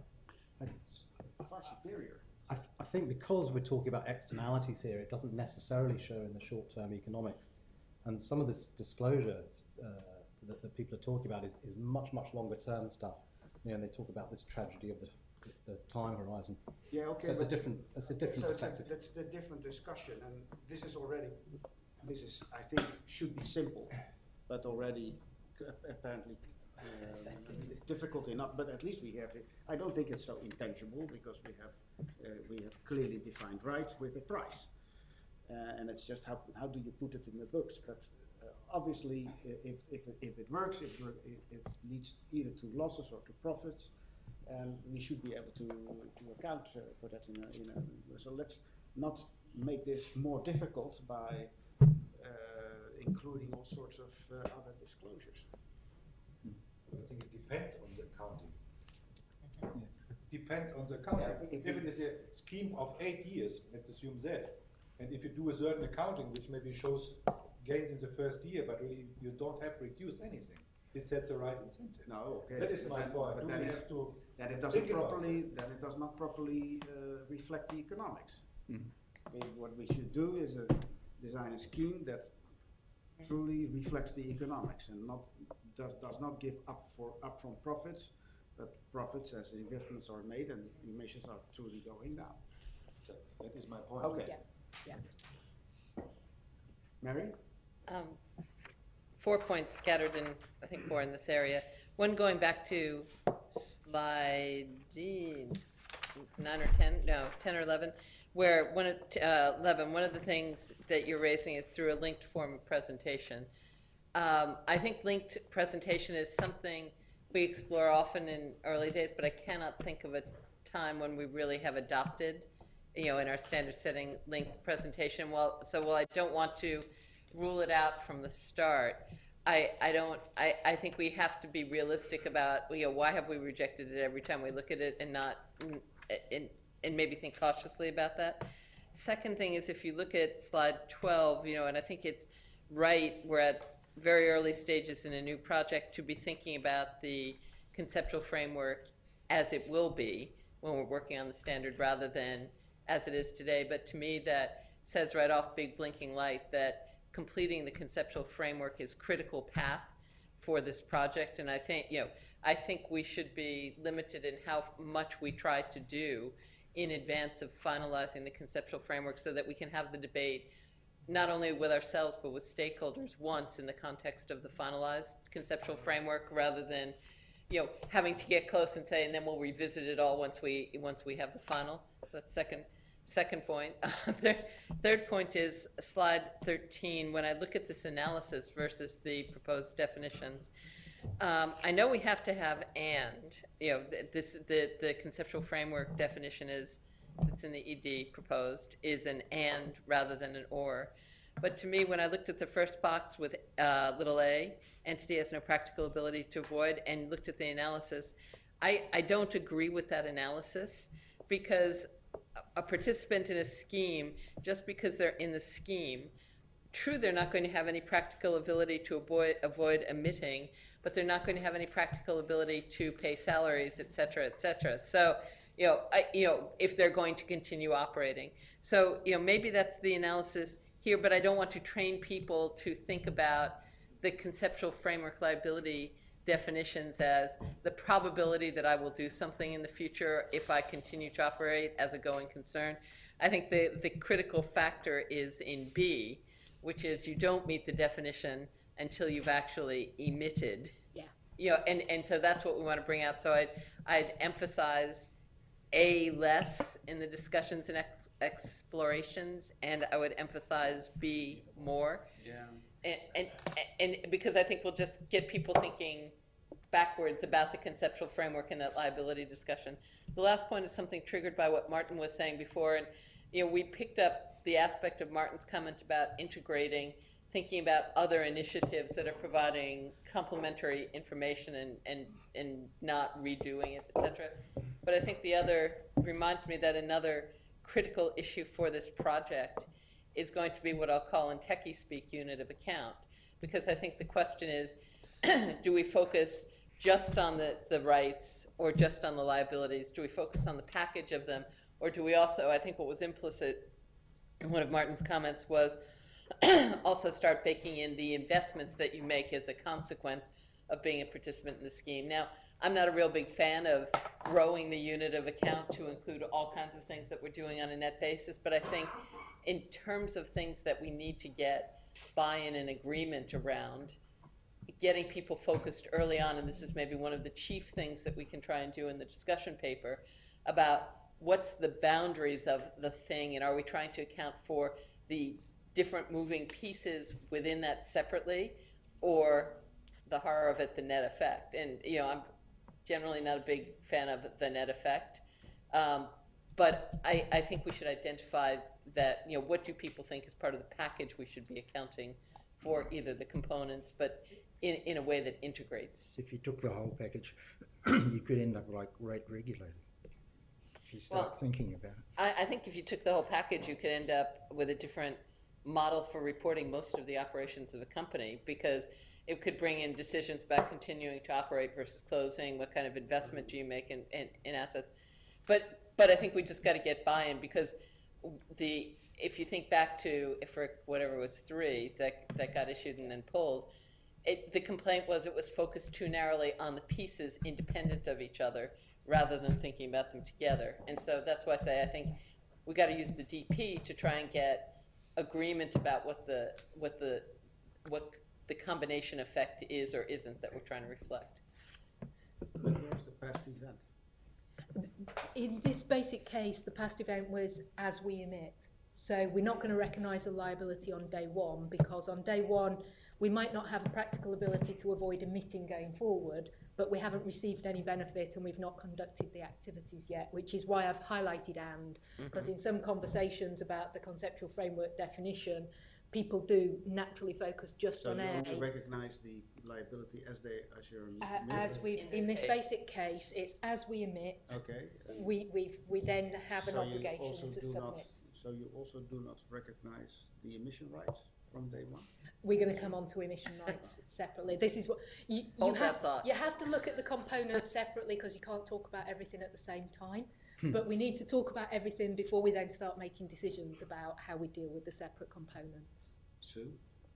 Far superior. I think because we're talking about externalities here, it doesn't necessarily show in the short-term economics. And some of this disclosure that people are talking about is much, much longer-term stuff. And they talk about this tragedy of the time horizon. Yeah, okay. So it's a different perspective. That's a different discussion, and this is, I think, should be simple, but already apparently it's difficult enough. But at least we have it. I don't think it's so intangible because we have clearly defined rights with a price, and it's just how do you put it in the books. But obviously, if it works, it leads either to losses or to profits, and we should be able to account for that so let's not make this more difficult by including all sorts of other disclosures. I think it depends on the accounting. Depends on the accounting. If it is a scheme of 8 years, let's assume that, and if you do a certain accounting which maybe shows gains in the first year, but really you don't have reduced anything, is that the right incentive? No, okay. That is my point. But that it does not properly reflect the economics. I mean, what we should do is design a scheme that truly reflects the economics and does not give upfront profits, but profits as investments are made and emissions are truly going down. So that is my point. Okay. Yeah. Mary? 4 points scattered in, I think, 4 in this area. One, going back to slide 9 or 10, no, 10 or 11, where 11, one of the things that you're raising is through a linked form of presentation. I think linked presentation is something we explore often in early days, but I cannot think of a time when we really have adopted, in our standard setting linked presentation. While I don't want to rule it out from the start, I think we have to be realistic about, why have we rejected it every time we look at it and not, and maybe think cautiously about that. Second thing is, if you look at slide 12, and I think it's right, we're at very early stages in a new project to be thinking about the conceptual framework as it will be when we're working on the standard rather than as it is today. But to me, that says right off, big blinking light, that completing the conceptual framework is critical path for this project. And I think we should be limited in how much we try to do in advance of finalizing the conceptual framework so that we can have the debate not only with ourselves but with stakeholders once in the context of the finalized conceptual framework, rather than having to get close and say, and then we'll revisit it all once we have the final. So that's second point. Third point is slide 13. When I look at this analysis versus the proposed definitions, I know we have to have the conceptual framework definition that's in the ED proposed is an and rather than an or. But to me, when I looked at the first box with little a, entity has no practical ability to avoid, and looked at the analysis, I don't agree with that analysis, because a participant in a scheme, just because they're in the scheme, true, they're not going to have any practical ability to avoid emitting, but they're not going to have any practical ability to pay salaries, et cetera, et cetera. So, if they're going to continue operating. So, maybe that's the analysis here, but I don't want to train people to think about the conceptual framework liability definitions as the probability that I will do something in the future if I continue to operate as a going concern. I think the critical factor is in B, which is you don't meet the definition until you've actually emitted. Yeah. And so that's what we want to bring out. So I'd emphasize A less in the discussions and explorations, and I would emphasize B more. Yeah. And because I think we'll just get people thinking backwards about the conceptual framework in that liability discussion. The last point is something triggered by what Martin was saying before, and we picked up the aspect of Martin's comment about integrating, thinking about other initiatives that are providing complementary information and not redoing it, etc. But I think the other reminds me that another critical issue for this project is going to be what I'll call in techie speak unit of account, because I think the question is, do we focus just on the rights or just on the liabilities? Do we focus on the package of them, or do we also, I think what was implicit in one of Martin's comments was also start baking in the investments that you make as a consequence of being a participant in the scheme. Now, I'm not a real big fan of growing the unit of account to include all kinds of things that we're doing on a net basis, but I think in terms of things that we need to get buy-in and agreement around, getting people focused early on, and this is maybe one of the chief things that we can try and do in the discussion paper, about what's the boundaries of the thing, and are we trying to account for the different moving pieces within that separately, or the horror of it, the net effect. And I'm generally not a big fan of the net effect, but I think we should identify that, what do people think is part of the package we should be accounting for, either the components, but in a way that integrates. If you took the whole package, you could end up like rate regulated, if you start thinking about it. I think if you took the whole package, you could end up with a different model for reporting most of the operations of the company, because it could bring in decisions about continuing to operate versus closing, what kind of investment do you make in assets. But I think we just got to get buy-in, because if you think back to IFRIC, whatever it was, 3, that got issued and then pulled, the complaint was it was focused too narrowly on the pieces independent of each other rather than thinking about them together. And so that's why I say I think we got to use the DP to try and get agreement about what the combination effect is or isn't that we're trying to reflect. But where's the past event? In this basic case, the past event was as we emit. So we're not going to recognise a liability on day one, because on day one we might not have a practical ability to avoid emitting going forward, but we haven't received any benefit and we've not conducted the activities yet, which is why I've highlighted and, because in some conversations about the conceptual framework definition, people do naturally focus just on A. So you only recognize the liability as you're emitting? As we've, in this basic case, it's as we emit, okay. we then have an So obligation to submit. So you also do not recognize the emission rights from day one? We're going to come on to emission rights separately. This is what you have to look at the components separately, because you can't talk about everything at the same time. But we need to talk about everything before we then start making decisions about how we deal with the separate components. Sue?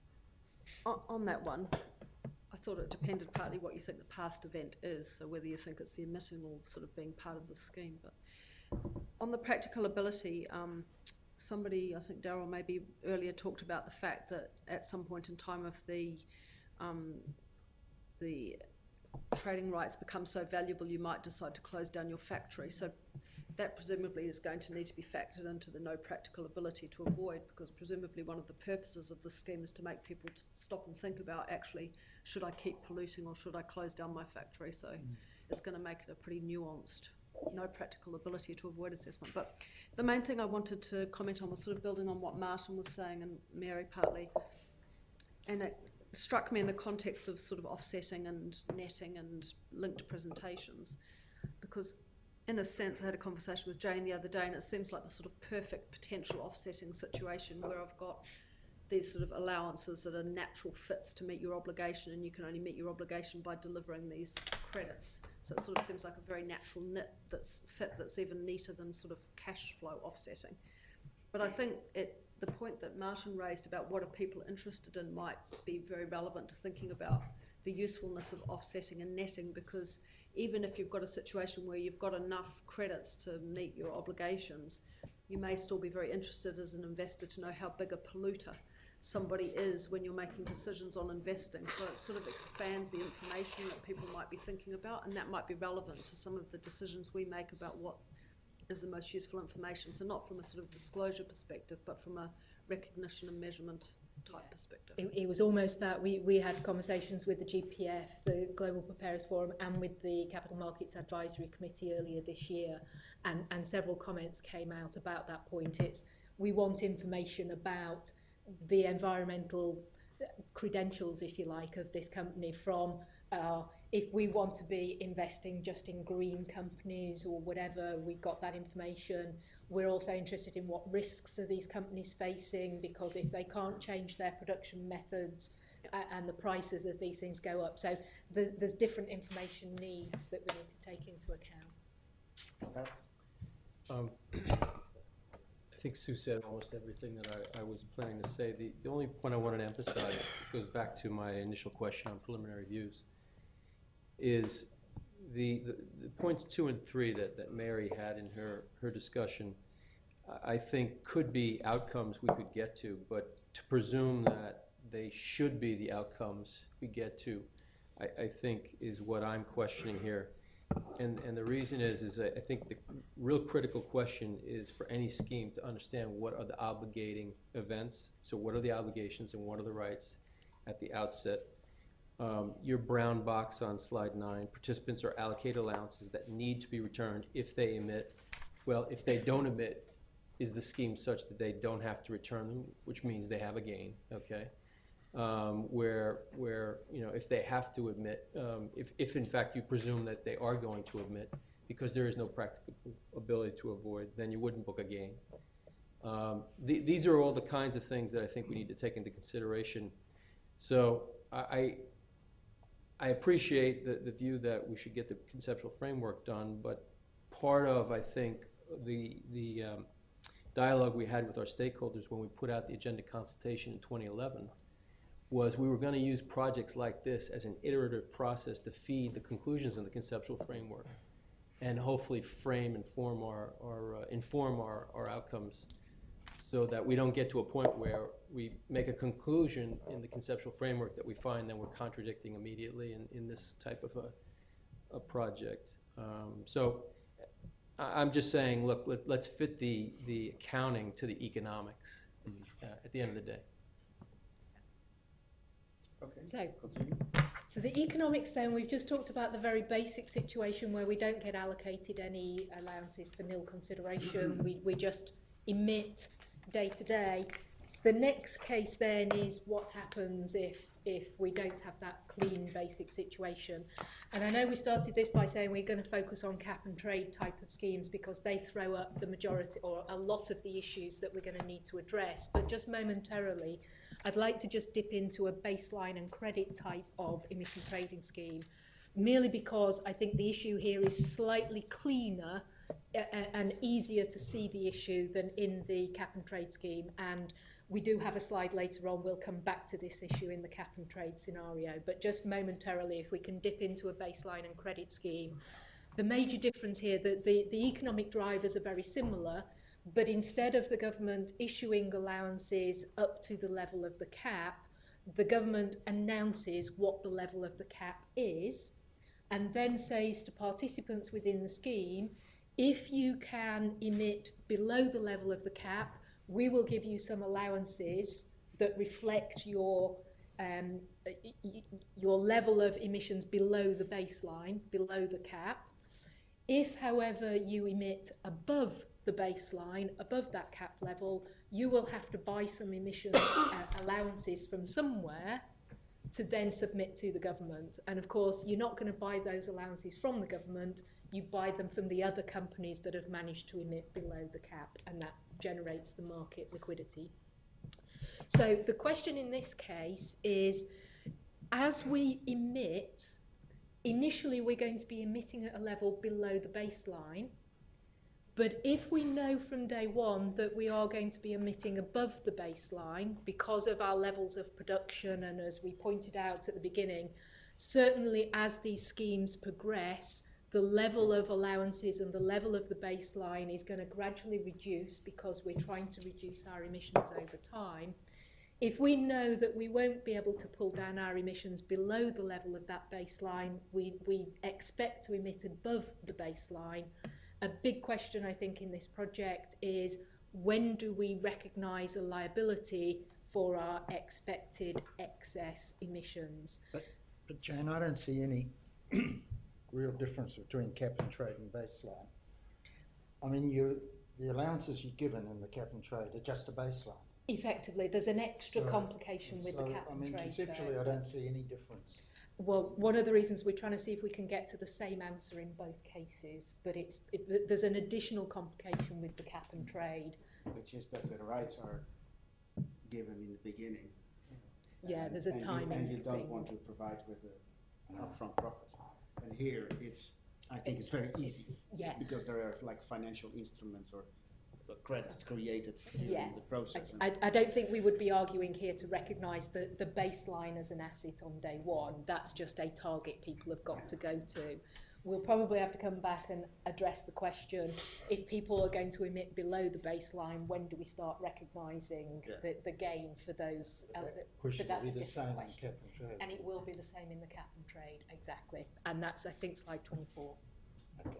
On that one, I thought it depended partly what you think the past event is, so whether you think it's the emitting or sort of being part of the scheme. But on the practical ability, somebody, I think Daryl maybe earlier, talked about the fact that at some point in time, if the trading rights become so valuable, you might decide to close down your factory. So that presumably is going to need to be factored into the no practical ability to avoid, because presumably one of the purposes of the scheme is to make people stop and think about, actually, should I keep polluting or should I close down my factory? So it's going to make it a pretty nuanced no practical ability to avoid assessment. But the main thing I wanted to comment on was sort of building on what Martin was saying, and Mary partly, and it struck me in the context of sort of offsetting and netting and linked presentations, because in a sense I had a conversation with Jane the other day, and it seems like the sort of perfect potential offsetting situation where I've got these sort of allowances that are natural fits to meet your obligation, and you can only meet your obligation by delivering these credits. So it sort of seems like a very natural knit that's even neater than sort of cash flow offsetting. But I think the point that Martin raised about what are people interested in might be very relevant to thinking about the usefulness of offsetting and netting, because even if you've got a situation where you've got enough credits to meet your obligations, you may still be very interested as an investor to know how big a polluter somebody is when you're making decisions on investing. So it sort of expands the information that people might be thinking about, and that might be relevant to some of the decisions we make about what is the most useful information. So not from a sort of disclosure perspective, but from a recognition and measurement type perspective. It was almost that we had conversations with the GPF, the Global Preparers Forum, and with the Capital Markets Advisory Committee earlier this year, and several comments came out about that point. We want information about the environmental credentials, if you like, of this company, from if we want to be investing just in green companies or whatever, we've got that information. We're also interested in what risks are these companies facing, because if they can't change their production methods and the prices of these things go up. So there's different information needs that we need to take into account. I think Sue said almost everything that I was planning to say. The only point I wanted to emphasize goes back to my initial question on preliminary views, is the points 2 and 3 that Mary had in her discussion, I think could be outcomes we could get to, but to presume that they should be the outcomes we get to, I think is what I'm questioning here. And the reason is I think the real critical question is for any scheme to understand what are the obligating events. So what are the obligations and what are the rights at the outset. Your brown box on slide 9, participants are allocated allowances that need to be returned if they emit. Well, if they don't emit, is the scheme such that they don't have to return them, which means they have a gain, okay? Where if they have to emit, if in fact you presume that they are going to emit because there is no practical ability to avoid, then you wouldn't book a gain. These are all the kinds of things that I think we need to take into consideration. So I appreciate the view that we should get the conceptual framework done, but part of, I think, the dialogue we had with our stakeholders when we put out the agenda consultation in 2011 was we were going to use projects like this as an iterative process to feed the conclusions in the conceptual framework and hopefully inform our outcomes, so that we don't get to a point where we make a conclusion in the conceptual framework that we find that we're contradicting immediately in this type of a project. So I'm just saying, look, let's fit the accounting to the economics at the end of the day. Okay, So, continue. So the economics then, we've just talked about the very basic situation where we don't get allocated any allowances for nil consideration. We just emit day to day. The next case then is what happens if we don't have that clean basic situation. And I know we started this by saying we're going to focus on cap and trade type of schemes because they throw up the majority or a lot of the issues that we're going to need to address. But just momentarily, I'd like to just dip into a baseline and credit type of emission trading scheme, merely because I think the issue here is slightly cleaner and easier to see the issue than in the cap and trade scheme. And we do have a slide later on, we'll come back to this issue in the cap and trade scenario. But just momentarily, if we can dip into a baseline and credit scheme, the major difference here, the economic drivers are very similar, but instead of the government issuing allowances up to the level of the cap, the government announces what the level of the cap is, and then says to participants within the scheme, if you can emit below the level of the cap, we will give you some allowances that reflect your level of emissions below the baseline, below the cap. If, however, you emit above the baseline, above that cap level, you will have to buy some emissions allowances from somewhere to then submit to the government. And of course, you're not going to buy those allowances from the government, you buy them from the other companies that have managed to emit below the cap, and that generates the market liquidity. So the question in this case is, as we emit, initially we're going to be emitting at a level below the baseline, but if we know from day one that we are going to be emitting above the baseline because of our levels of production, and as we pointed out at the beginning, certainly as these schemes progress, the level of allowances and the level of the baseline is going to gradually reduce because we're trying to reduce our emissions over time. If we know that we won't be able to pull down our emissions below the level of that baseline, we expect to emit above the baseline. A big question, I think, in this project is, when do we recognise a liability for our expected excess emissions? But Jane, I don't see any real difference between cap and trade and baseline. I mean, the allowances you've given in the cap and trade are just a baseline. Effectively, there's an extra complication with the cap and trade. Conceptually, I don't see any difference. Well, one of the reasons we're trying to see if we can get to the same answer in both cases, but there's an additional complication with the cap and trade. Which is that the rights are given in the beginning. Yeah, there's a timing And you don't thing. want to provide with an upfront profit. And here, I think it's very easy. Yeah. Because there are like financial instruments or credits created Yeah. in the process. I don't think we would be arguing here to recognise the baseline as an asset on day one. That's just a target people have got to go to. We'll probably have to come back and address the question, if people are going to emit below the baseline, when do we start recognising the gain for those? Question but will be that's a the different same in question. cap and trade. And it will be the same in the cap and trade, exactly. And that's, I think, slide 24. Okay.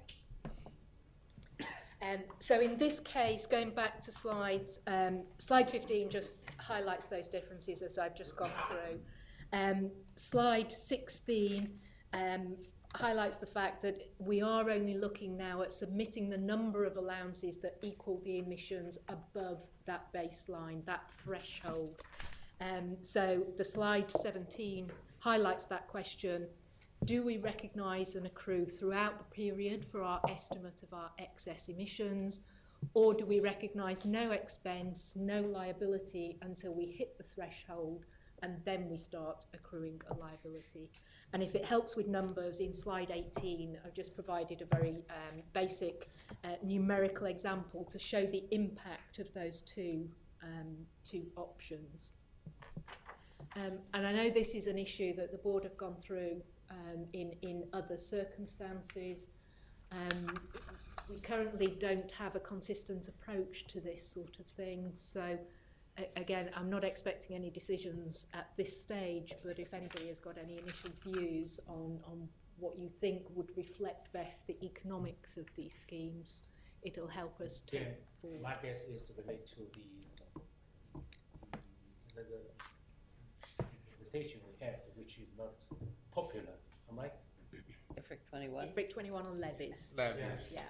So in this case, going back to slides, slide 15 just highlights those differences as I've just gone through. Slide 16 highlights the fact that we are only looking now at submitting the number of allowances that equal the emissions above that baseline, that threshold. So the slide 17 highlights that question. Do we recognise and accrue throughout the period for our estimate of our excess emissions, or do we recognise no expense, no liability until we hit the threshold, and then we start accruing a liability? And if it helps with numbers, in slide 18 I've just provided a very basic numerical example to show the impact of those two options. And I know this is an issue that the board have gone through in other circumstances. We currently don't have a consistent approach to this sort of thing, so again, I'm not expecting any decisions at this stage, but if anybody has got any initial views on what you think would reflect best the economics of these schemes, it'll help us to forward. My guess is to relate to the implementation we have, which is not popular. Am I? IFRIC 21. IFRIC 21 on levies. Levies. Yeah.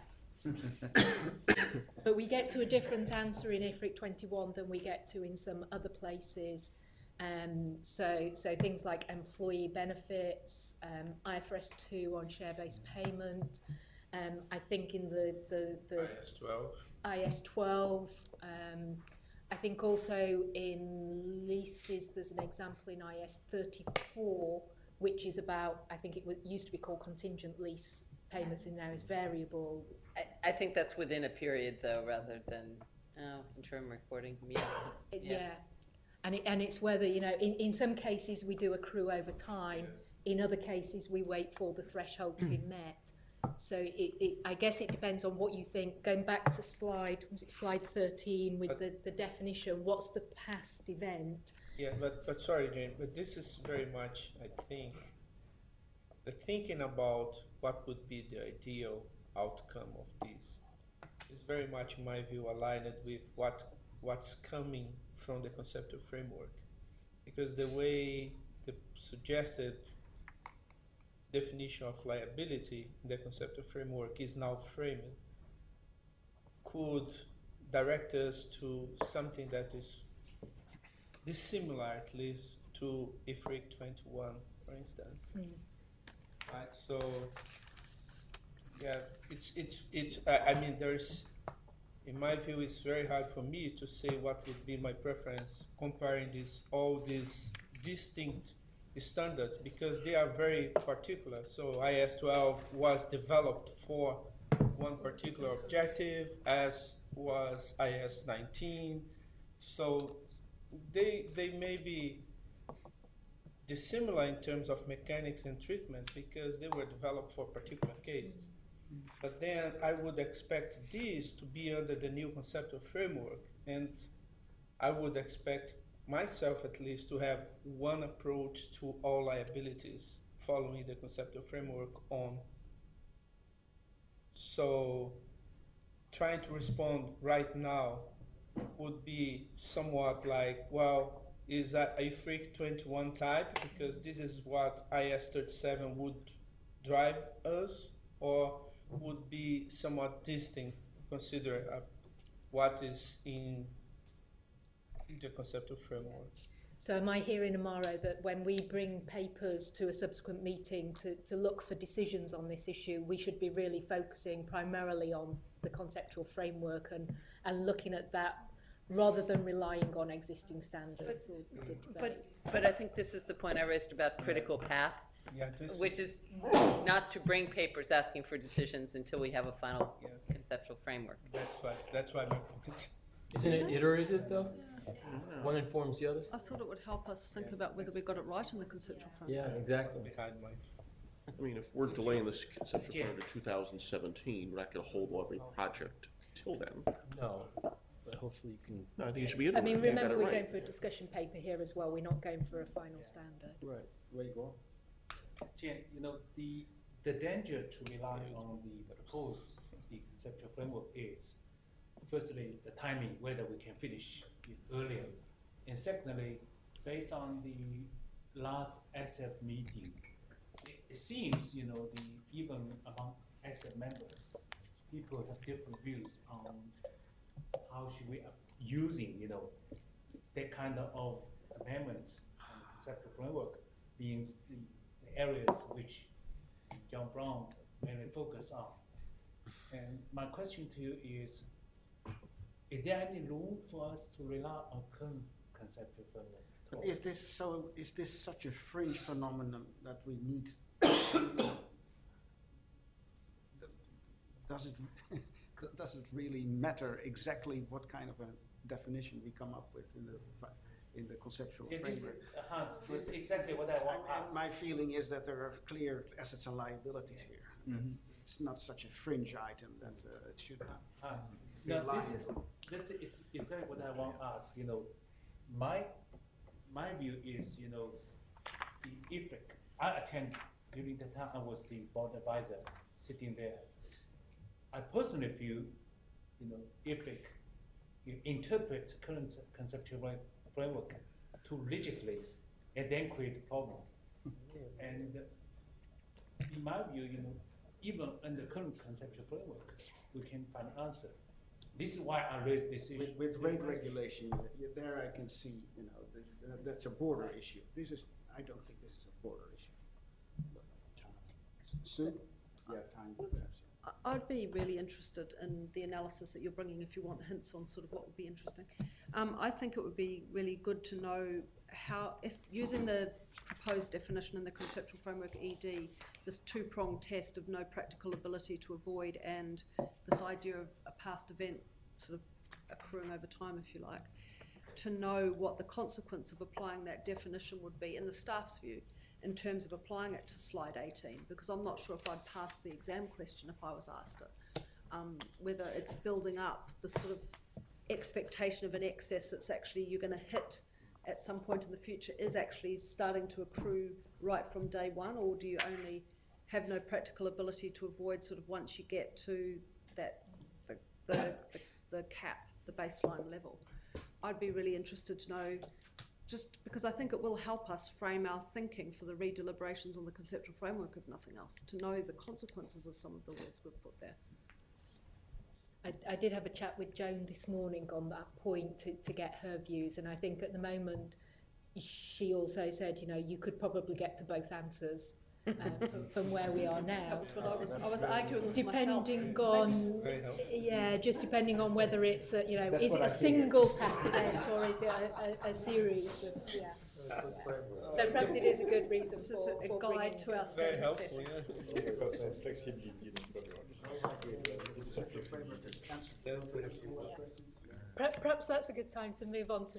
But we get to a different answer in IFRIC 21 than we get to in some other places. So things like employee benefits, IFRS 2 on share-based payment. I think in the IS 12. IS 12. I think also in leases there's an example in IS 34, which is about, I think it used to be called contingent lease payments and now is variable. I think that's within a period, though, rather than interim reporting. Yeah. And it's whether, in some cases we do accrue over time, in other cases we wait for the threshold to be met. So I guess it depends on what you think. Going back to slide 13 with the definition, what's the past event? Yeah, but sorry, Jane, but this is very much, I think, the thinking about what would be the ideal outcome of this is very much, in my view, aligned with what's coming from the conceptual framework. Because the way the suggested definition of liability in the conceptual framework is now framed could direct us to something that is dissimilar, at least, to IFRIC 21, for instance. Right. So, yeah, I mean, there's in my view, it's very hard for me to say what would be my preference comparing all these distinct standards because they are very particular. So IS 12 was developed for one particular objective, as was IS 19. So they may be dissimilar in terms of mechanics and treatment because they were developed for particular cases. But then I would expect these to be under the new conceptual framework, and I would expect myself at least to have one approach to all liabilities following the conceptual framework on. So trying to respond right now would be somewhat like, well, is that a freak 21 type because this is what IS 37 would drive us, or would be somewhat distinct consider what is in the conceptual framework. So am I hearing, Amaro, that when we bring papers to a subsequent meeting to look for decisions on this issue, we should be really focusing primarily on the conceptual framework and looking at that rather than relying on existing standards? But I think this is the point I raised about critical path, which is not to bring papers asking for decisions until we have a final conceptual framework. That's why my point. Isn't it iterative though? One informs the other? I thought it would help us think about whether we got it right in the conceptual framework. Yeah, exactly. I mean, if we're delaying this conceptual framework to 2017, we're not going to hold every project till then. No, but hopefully you can. No, I think it should be iterative. I mean, You got remember it we're right. going for a discussion paper here as well. We're not going for a final standard. Right. Way to go. Jen, the danger to rely on the proposed the conceptual framework is, firstly, the timing, whether we can finish it earlier, and secondly, based on the last SF meeting, it seems, even among SF members, people have different views on how should we using, that kind of amendment on the conceptual framework, being the areas which John Brown mainly focused on. And my question to you is there any room for us to rely on current conceptual framework? But is this such a fringe phenomenon that we need? Does it really matter exactly what kind of a definition we come up with in the conceptual framework? This is exactly what I want to ask. My feeling is that there are clear assets and liabilities here. Mm-hmm. It's not such a fringe item that it should be this is exactly what I want to ask. My view is, the IFRIC, I attended during the time I was the board advisor sitting there. I personally feel, IFRIC interpret current conceptual framework too rigidly and then create problem. And in my view, even under current conceptual framework, we can find answer. This is why I raised this issue. With rate regulation, there I can see, that's a border issue. I don't think this is a border issue. Soon? Yeah, time perhaps. I'd be really interested in the analysis that you're bringing if you want hints on sort of what would be interesting. I think it would be really good to know how, if using the proposed definition in the conceptual framework ED, this two-pronged test of no practical ability to avoid and this idea of a past event sort of accruing over time, if you like, to know what the consequence of applying that definition would be in the staff's view in terms of applying it to slide 18, because I'm not sure if I'd pass the exam question if I was asked it. Whether it's building up the sort of expectation of an excess that's actually you're going to hit at some point in the future is actually starting to accrue right from day one, or do you only have no practical ability to avoid sort of once you get to that the cap, the baseline level? I'd be really interested to know, just because I think it will help us frame our thinking for the redeliberations on the conceptual framework, if nothing else, to know the consequences of some of the words we've put there. I did have a chat with Joan this morning on that point to get her views, and I think at the moment she also said, you could probably get to both answers. from where we are now. That's what I was arguing with Depending myself. on, Very helpful. yeah, just depending on whether it's you know, That's is it what I a figured. single task event or is it a series of So perhaps it is a good reason This is for a for guide bringing to our Very standard helpful, setting. yeah. Flexibility in the framework. Perhaps that's a good time to move on to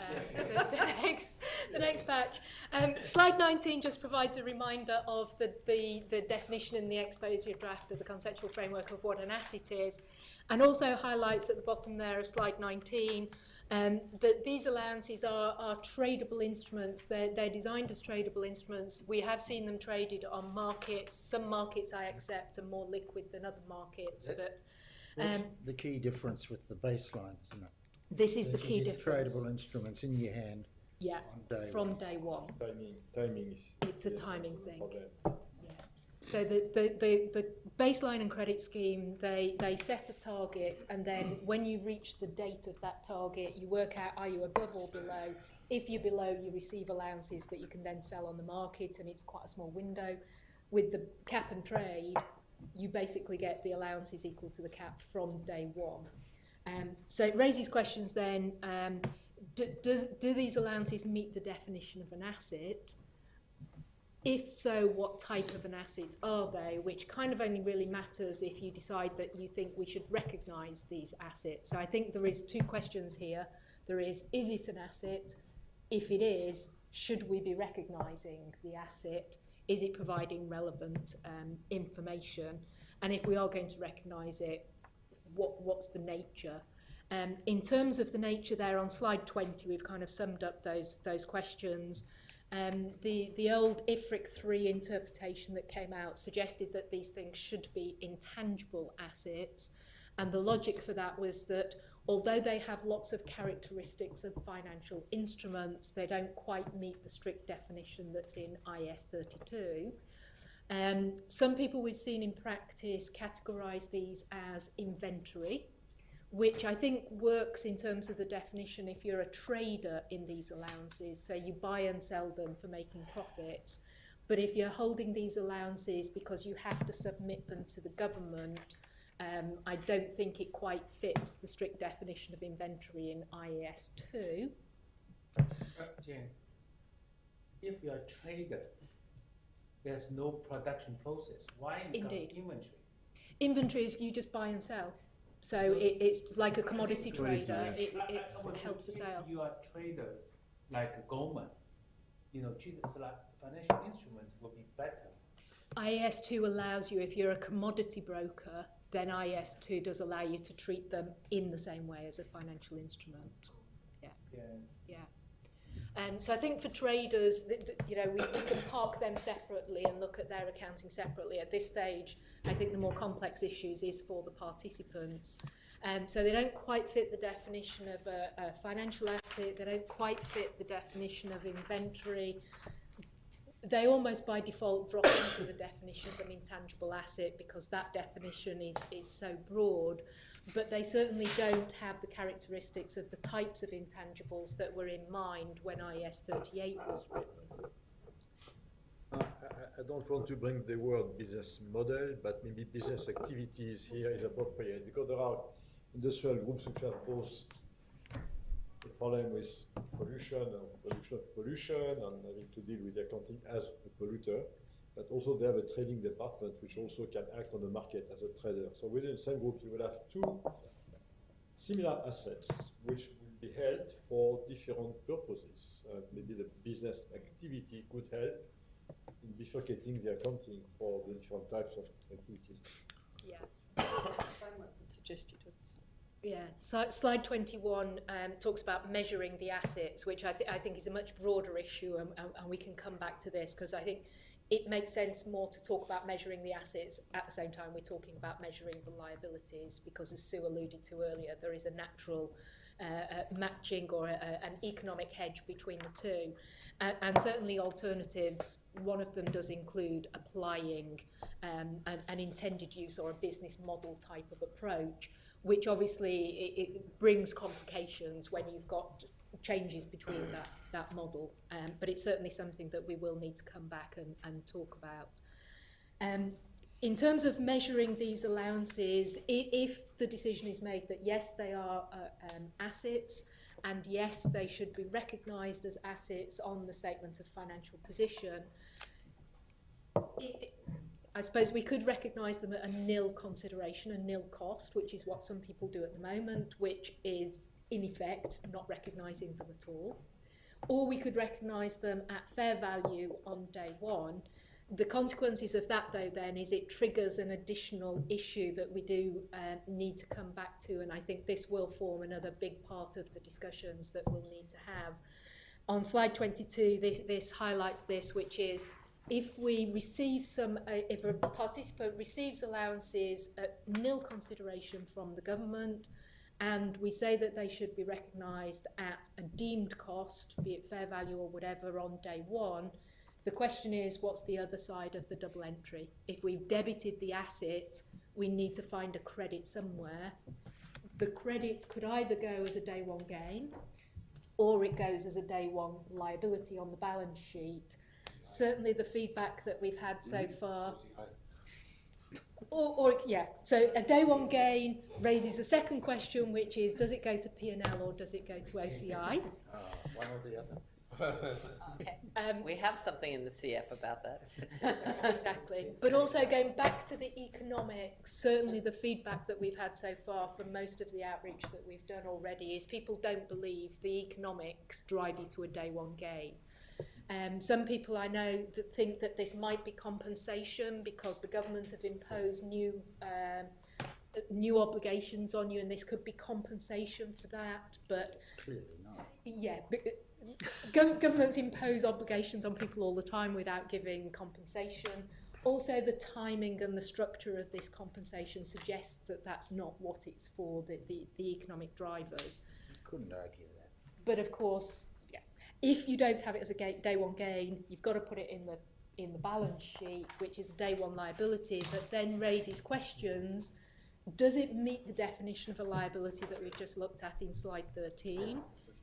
the next batch. Slide 19 just provides a reminder of the definition in the exposure draft of the conceptual framework of what an asset is, and also highlights at the bottom there of slide 19 that these allowances are tradable instruments. They're designed as tradable instruments. We have seen them traded on markets. Some markets I accept are more liquid than other markets, but That's the key difference with the baseline, isn't it? this is the That key you get difference. Tradable instruments in your hand. Yeah, on day from one. day one. Timing is. It's a yes, timing thing. for them. Yeah. So the baseline and credit scheme, they set a target, and then when you reach the date of that target, you work out, are you above or below? If you're below, you receive allowances that you can then sell on the market, and it's quite a small window. With the cap and trade, you basically get the allowances equal to the cap from day one. So it raises questions then, do these allowances meet the definition of an asset? If so, what type of an asset are they? Which kind of only really matters if you decide that you think we should recognise these assets. So I think there is two questions here. There is it an asset? If it is, should we be recognising the asset? Is it providing relevant information? And if we are going to recognise it, what's the nature? In terms of the nature there on slide 20, we've kind of summed up those questions. The old IFRIC 3 interpretation that came out suggested that these things should be intangible assets, and the logic for that was that although they have lots of characteristics of financial instruments, they don't quite meet the strict definition that's in IAS 32. Some people we've seen in practice categorise these as inventory, which I think works in terms of the definition if you're a trader in these allowances, so you buy and sell them for making profits. But if you're holding these allowances because you have to submit them to the government, I don't think it quite fits the strict definition of inventory in IAS 2. Jane, if you're a trader, there's no production process. Why you got Indeed. inventory? Inventory is you just buy and sell. So it's like a commodity trader. It's held for sale. If you are traders like Goldman, treat it like financial instruments will be better. IAS 2 allows you, if you're a commodity broker, then IAS 2 does allow you to treat them in the same way as a financial instrument. Yeah. Yeah. So I think for traders, we can park them separately and look at their accounting separately. At this stage, I think the more complex issues is for the participants. So they don't quite fit the definition of a financial asset. They don't quite fit the definition of inventory. They almost by default drop into the definition of an intangible asset because that definition is so broad. But they certainly don't have the characteristics of the types of intangibles that were in mind when IAS 38 was written. I don't want to bring the word business model, but maybe business activities here is appropriate because there are industrial groups which have both a problem with pollution and production of pollution and having to deal with accounting as a polluter, but also they have a trading department which also can act on the market as a trader. So within the same group you will have two similar assets which will be held for different purposes. Maybe the business activity could help in bifurcating the accounting for the different types of activities. Yeah. Framework would suggest you do. Yeah, so slide 21 talks about measuring the assets, which I think is a much broader issue, and we can come back to this because I think it makes sense more to talk about measuring the assets at the same time we're talking about measuring the liabilities, because as Sue alluded to earlier, there is a natural matching or an economic hedge between the two. And certainly alternatives, one of them does include applying an intended use or a business model type of approach, which obviously it brings complications when you've got changes between that model. But it's certainly something that we will need to come back and talk about. In terms of measuring these allowances, if the decision is made that yes, they are assets, and yes, they should be recognised as assets on the statement of financial position, I suppose we could recognise them at a nil consideration, a nil cost, which is what some people do at the moment, which is in effect not recognising them at all. Or we could recognise them at fair value on day one. The consequences of that, though, then, is it triggers an additional issue that we do need to come back to, and I think this will form another big part of the discussions that we'll need to have. On slide 22, this highlights this, which is if we receive if a participant receives allowances at nil consideration from the government, and we say that they should be recognised at a deemed cost, be it fair value or whatever, on day one, the question is, what's the other side of the double entry? If we've debited the asset, we need to find a credit somewhere. The credit could either go as a day one gain, or it goes as a day one liability on the balance sheet. Certainly the feedback that we've had so far, so a day one gain raises a second question, which is, does it go to P&L or does it go to OCI? One or the other. We have something in the CF about that. Exactly. But also going back to the economics, certainly the feedback that we've had so far from most of the outreach that we've done already is people don't believe the economics drive you to a day one gain. Some people I know that think that this might be compensation because the government have imposed new obligations on you, and this could be compensation for that. But clearly not. Yeah, governments impose obligations on people all the time without giving compensation. Also, the timing and the structure of this compensation suggests that that's not what it's for, the economic drivers. You couldn't argue that. But of course, if you don't have it as a day one gain, you've got to put it in the balance sheet, which is a day one liability, that then raises questions. Does it meet the definition of a liability that we've just looked at in slide 13?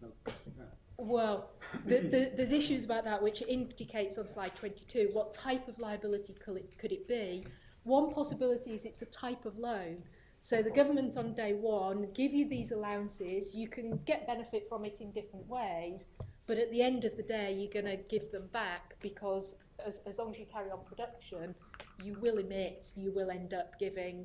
Well, there's issues about that, which indicates on slide 22 what type of liability could it be. One possibility is it's a type of loan. So the government on day one give you these allowances, you can get benefit from it in different ways, but at the end of the day you're going to give them back because as long as you carry on production, you will emit, you will end up giving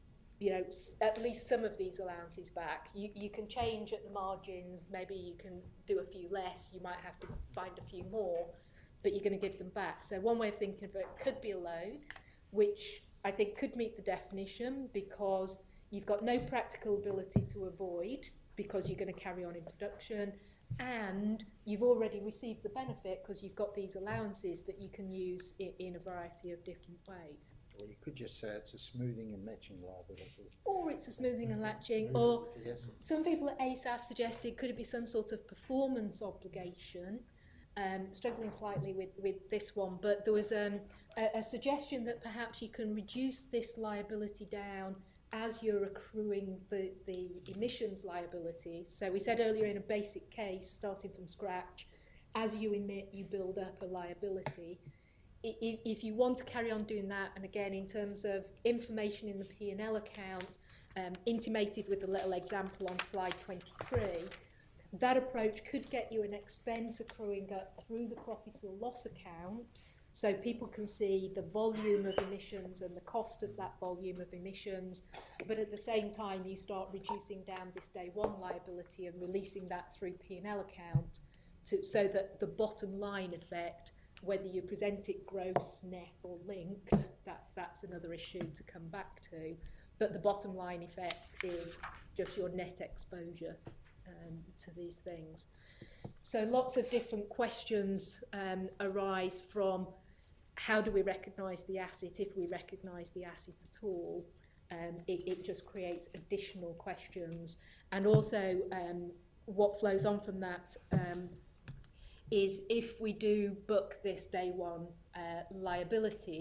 at least some of these allowances back. You can change at the margins, maybe you can do a few less, you might have to find a few more, but you're going to give them back. So one way of thinking of it could be a loan, which I think could meet the definition because you've got no practical ability to avoid because you're going to carry on in production, and you've already received the benefit because you've got these allowances that you can use in a variety of different ways. Or you could just say it's a smoothing and matching liability. Or it's a smoothing and latching, or some people at ASAF suggested could it be some sort of performance obligation. Struggling slightly with this one, but there was a suggestion that perhaps you can reduce this liability down as you're accruing the emissions liabilities. So we said earlier in a basic case, starting from scratch, as you emit, you build up a liability. If you want to carry on doing that, and again in terms of information in the P&L account, intimated with the little example on slide 23, that approach could get you an expense accruing up through the profit or loss account, so people can see the volume of emissions and the cost of that volume of emissions, but at the same time you start reducing down this day one liability and releasing that through P&L account so that the bottom line effect, whether you present it gross, net or linked, that's another issue to come back to, but the bottom line effect is just your net exposure to these things. So lots of different questions arise from how do we recognise the asset, if we recognise the asset at all. It just creates additional questions, and also what flows on from that is if we do book this day one liability,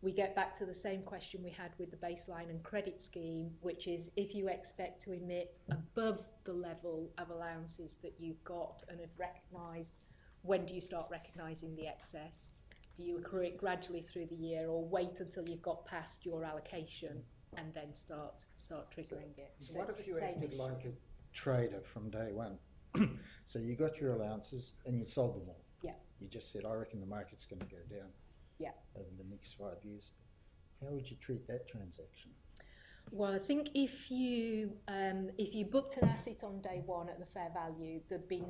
we get back to the same question we had with the baseline and credit scheme, which is if you expect to emit above the level of allowances that you've got and have recognised, when do you start recognising the excess? Do you accrue it gradually through the year, or wait until you've got past your allocation and then start triggering it? So what it's if the you same acted issue. like a trader from day one? So you got your allowances and you sold them all. Yeah. You just said, I reckon the market's going to go down Yeah. over the next 5 years. How would you treat that transaction? Well, I think if you booked an asset on day one at the fair value, there'd be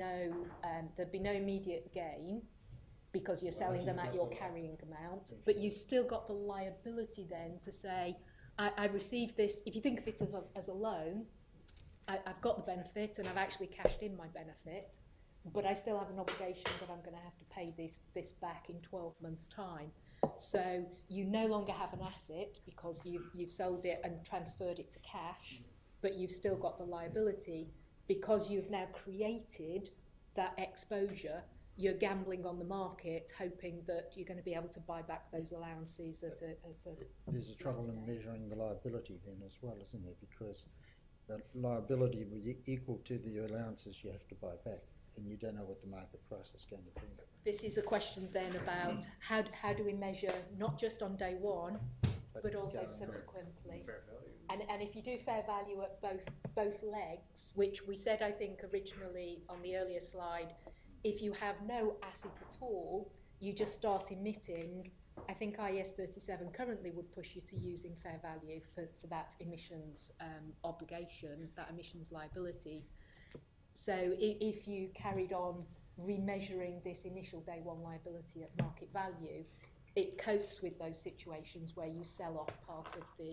no immediate gain because you're selling them at your carrying amount, but you still got the liability then to say, I received this. If you think of it as a loan, I've got the benefit and I've actually cashed in my benefit, but I still have an obligation that I'm going to have to pay this back in 12 months' time. So you no longer have an asset because you've sold it and transferred it to cash, but you've still got the liability because you've now created that exposure. You're gambling on the market, hoping that you're going to be able to buy back those allowances at a There's a trouble in measuring the liability then as well, isn't there? Because the liability will be equal to the allowances you have to buy back, and you don't know what the market price is going to be. This is a question then about how do we measure not just on day one, but also subsequently. And if you do fair value at both legs, which we said I think originally on the earlier slide, if you have no asset at all, you just start emitting. I think IAS 37 currently would push you to using fair value for that emissions obligation, that emissions liability. So if you carried on remeasuring this initial day one liability at market value, it copes with those situations where you sell off part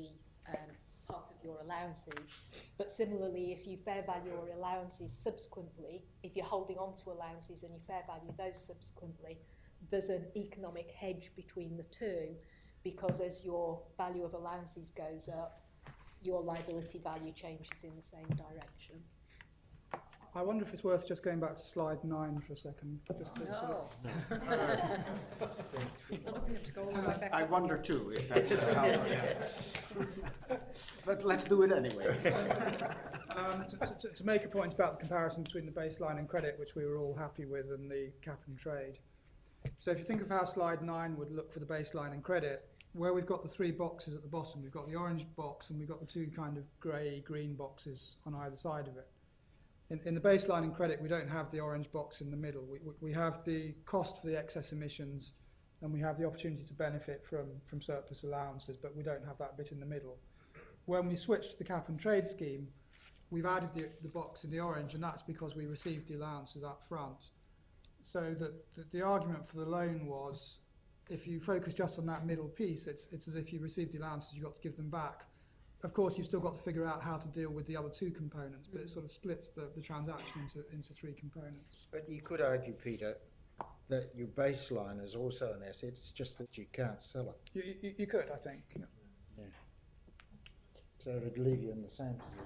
of your allowances. But similarly, if you fair value your allowances subsequently, if you're holding on to allowances and you fair value those subsequently, there's an economic hedge between the two, because as your value of allowances goes up, your liability value changes in the same direction. I wonder if it's worth just going back to slide 9 for a second. Just to I wonder too if that's how. But let's do it anyway. To make a point about the comparison between the baseline and credit, which we were all happy with, and the cap and trade. So if you think of how slide 9 would look for the baseline and credit, where we've got the 3 boxes at the bottom, we've got the orange box and we've got the 2 kind of grey-green boxes on either side of it. In the baseline and credit, we don't have the orange box in the middle. We have the cost for the excess emissions, and we have the opportunity to benefit from surplus allowances, but we don't have that bit in the middle. When we switched to the cap and trade scheme, we've added the box in the orange, and that's because we received the allowances up front. So the argument for the loan was, if you focus just on that middle piece, it's as if you received the allowances, you've got to give them back. Of course, you've still got to figure out how to deal with the other 2 components, but it sort of splits the transaction into 3 components. But you could argue, Peter, that your baseline is also an asset, it's just that you can't sell it. You could, I think. Yeah. So it would leave you in the same position.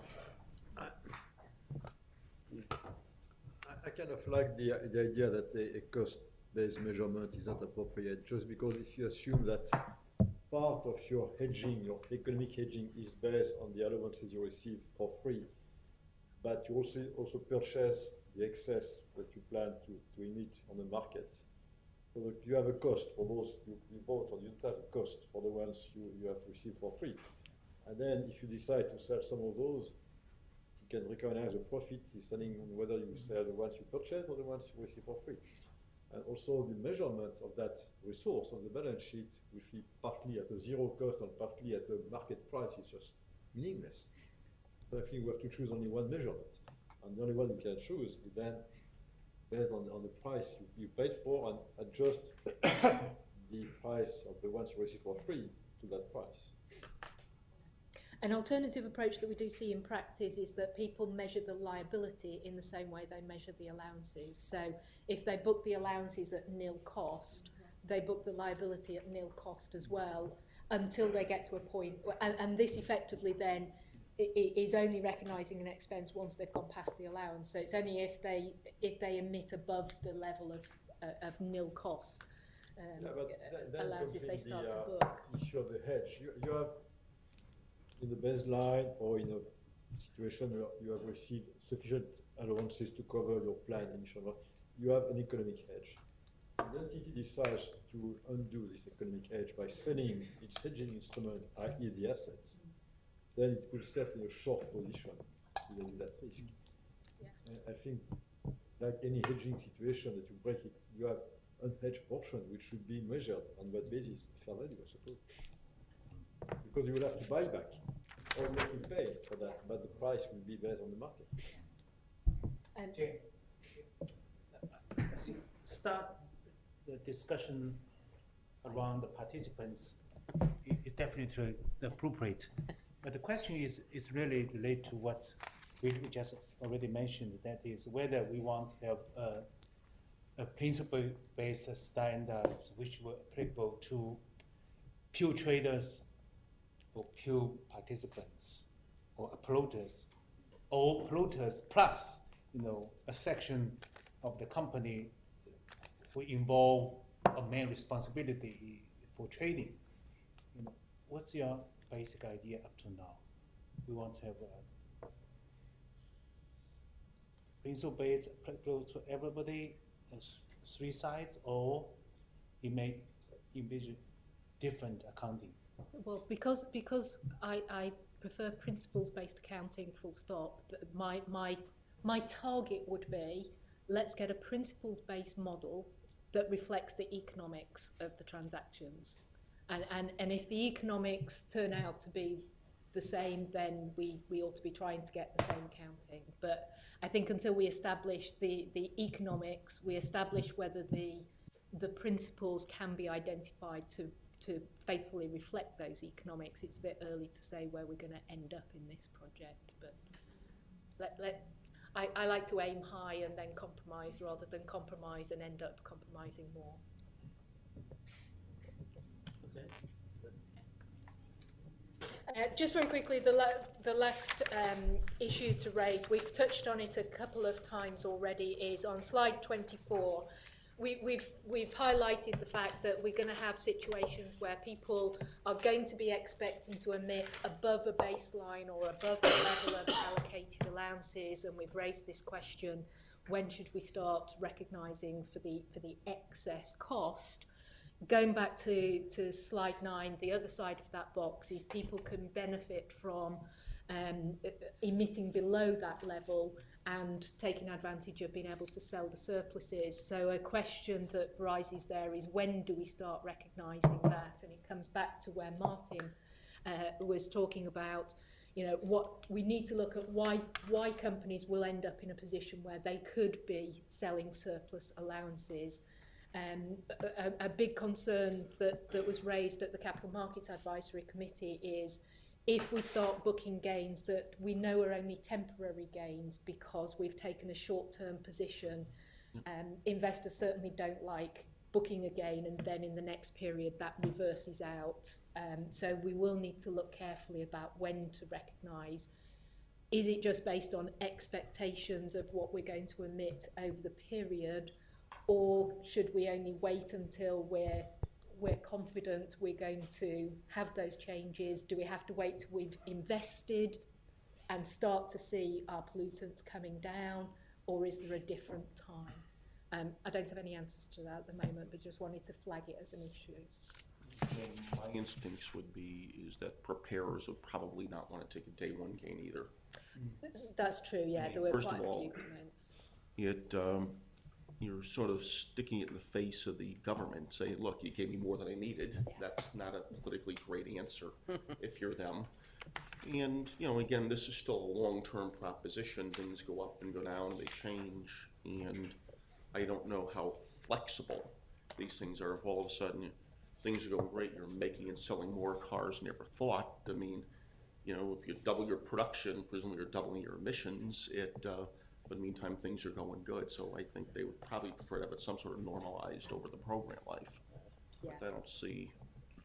I kind of like the idea that a cost-based measurement is not appropriate, just because if you assume that part of your hedging, your economic hedging, is based on the allowances you receive for free, but you also purchase the excess that you plan to emit on the market. So that you have a cost for those you bought, or you don't have a cost for the ones you have received for free. And then if you decide to sell some of those, you can recognize the profit depending on whether you sell the ones you purchase or the ones you receive for free. And also the measurement of that resource on the balance sheet, which is partly at a zero cost and partly at a market price, is just meaningless. So I think we have to choose only one measurement. And the only one we can choose is then based on the price you paid for, and adjust the price of the ones you receive for free to that price. An alternative approach that we do see in practice is that people measure the liability in the same way they measure the allowances. So if they book the allowances at nil cost, they book the liability at nil cost as well, until they get to a point, and this effectively then is only recognising an expense once they've gone past the allowance. So it's only if they emit above the level of nil cost Yeah, but then allows comes if they in start to the book. issue of the hedge. You have in the baseline or in a situation where you have received sufficient allowances to cover your planned emission, you have an economic hedge. The entity decides to undo this economic hedge by selling its hedging instrument, i.e. the assets, then it puts itself in a short position with that risk. Yeah. I think, like any hedging situation that you break it, you have unhedged portion which should be measured on what basis? Fair value, I suppose. Because you will have to buy back, or you have to pay for that, but the price will be based on the market. Okay. I think start the discussion around the participants is definitely appropriate. But the question is really related to what we just already mentioned, that is whether we want to have a principle-based standards which were applicable to pure traders or pure participants or polluters, or polluters plus, a section of the company who involve a main responsibility for trading. What's your basic idea up to now? We want to have a principle-based applicable to everybody, three sides, or you may envision different accounting? Well, because I prefer principles-based accounting, full stop. My target would be, let's get a principles-based model that reflects the economics of the transactions, and if the economics turn out to be the same, then we ought to be trying to get the same accounting. But I think until we establish the economics, we establish whether the principles can be identified to faithfully reflect those economics, it's a bit early to say where we're going to end up in this project. But I like to aim high and then compromise rather than compromise and end up compromising more. Okay. Just very quickly, the last issue to raise, we've touched on it a couple of times already, is on slide 24. We've highlighted the fact that we're going to have situations where people are going to be expecting to emit above a baseline or above the level of allocated allowances, and we've raised this question: when should we start recognising for the excess cost? Going back to slide 9, the other side of that box is people can benefit from emitting below that level and taking advantage of being able to sell the surpluses. So a question that rises there is, when do we start recognising that? And it comes back to where Martin was talking about, what we need to look at, why companies will end up in a position where they could be selling surplus allowances. A big concern that was raised at the Capital Markets Advisory Committee is, if we start booking gains that we know are only temporary gains because we've taken a short-term position, investors certainly don't like booking a gain and then in the next period that reverses out. So we will need to look carefully about when to recognise. Is it just based on expectations of what we're going to emit over the period, or should we only wait until we're confident we're going to have those changes? Do we have to wait till we've invested and start to see our pollutants coming down, or is there a different time? I don't have any answers to that at the moment, but just wanted to flag it as an issue. Well, my instincts would be is that preparers would probably not want to take a day one gain either. That's true, yeah. There were First quite of a all, few comments. You're sort of sticking it in the face of the government, saying, look, you gave me more than I needed. That's not a politically great answer if you're them. And, again, this is still a long-term proposition. Things go up and go down, they change, and I don't know how flexible these things are. If all of a sudden things are going great, you're making and selling more cars than you ever thought. I mean, if you double your production, presumably you're doubling your emissions. But in the meantime, things are going good. So I think they would probably prefer to have it some sort of normalized over the program life. Yeah. But I don't see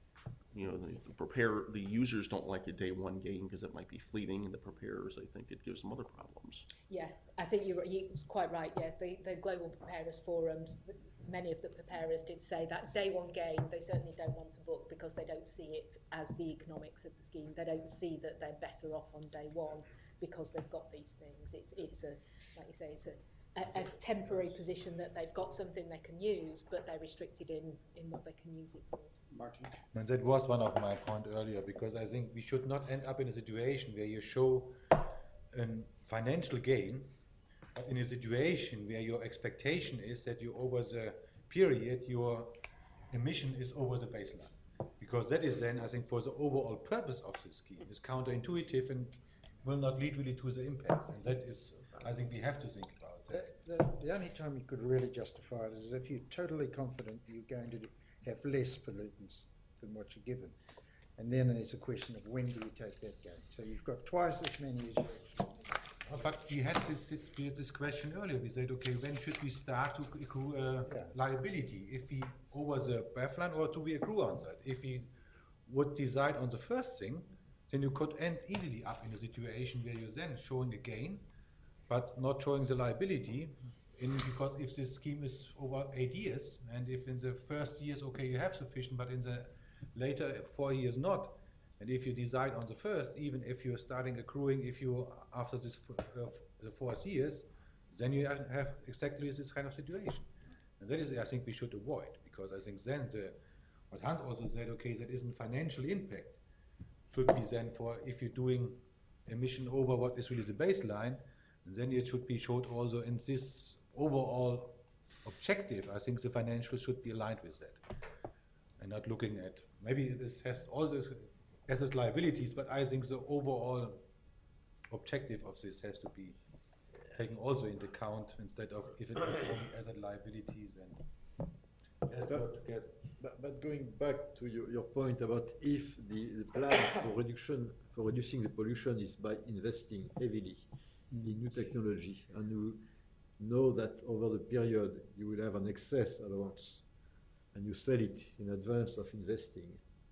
the users don't like a day one gain because it might be fleeting, and the preparers, I think it gives them other problems. Yeah, I think you're quite right. Yeah, the Global Preparers Forums, many of the preparers did say that day one gain they certainly don't want to book because they don't see it as the economics of the scheme. They don't see that they're better off on day one because they've got these things. It's a, like you say, it's a temporary position that they've got something they can use, but they're restricted in what they can use it for. Martin? And that was one of my point earlier, because I think we should not end up in a situation where you show a financial gain, but in a situation where your expectation is that you over the period your emission is over the baseline. Because that is then, I think, for the overall purpose of the scheme, is counterintuitive and will not lead really to the impacts. And that is, I think, we have to think about that. The only time you could really justify it is if you're totally confident you're going to have less pollutants than what you're given. And then there's a question of when do you take that gain. So you've got twice as many as you actually. But we had this question earlier. We said, okay, when should we start to accrue liability? If we over the baseline, or do we accrue on that? If we would decide on the first thing, then you could end easily up in a situation where you're then showing a gain, but not showing the liability. Because if this scheme is over 8 years, and if in the first years, okay, you have sufficient, but in the later 4 years not, and if you decide on the first, even if you're starting accruing, if you after this the 4 years, then you have exactly this kind of situation, and that is, I think, we should avoid, because I think then what Hans also said, okay, that isn't financial impact, should be then for if you're doing emission over what is really the baseline, then it should be showed also in this overall objective. I think the financials should be aligned with that, and not looking at maybe this has all this asset liabilities, but I think the overall objective of this has to be taken also into account instead of if it is only asset liabilities and let's work together. But going back to your point about if the plan for reducing the pollution is by investing heavily in new technology, and you know that over the period you will have an excess allowance, and you sell it in advance of investing,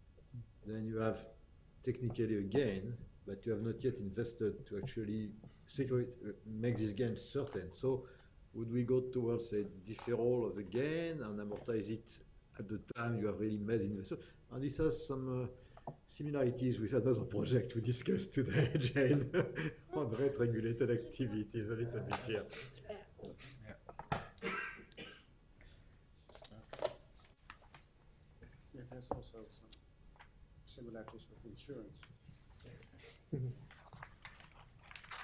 then you have technically a gain, but you have not yet invested to actually make this gain certain. So would we go towards a deferral of the gain and amortize it at the time you have really made investment? And this has some similarities with another project we discussed today, Jane, on rate-regulated activities, a little bit here. It has also some similarities with insurance.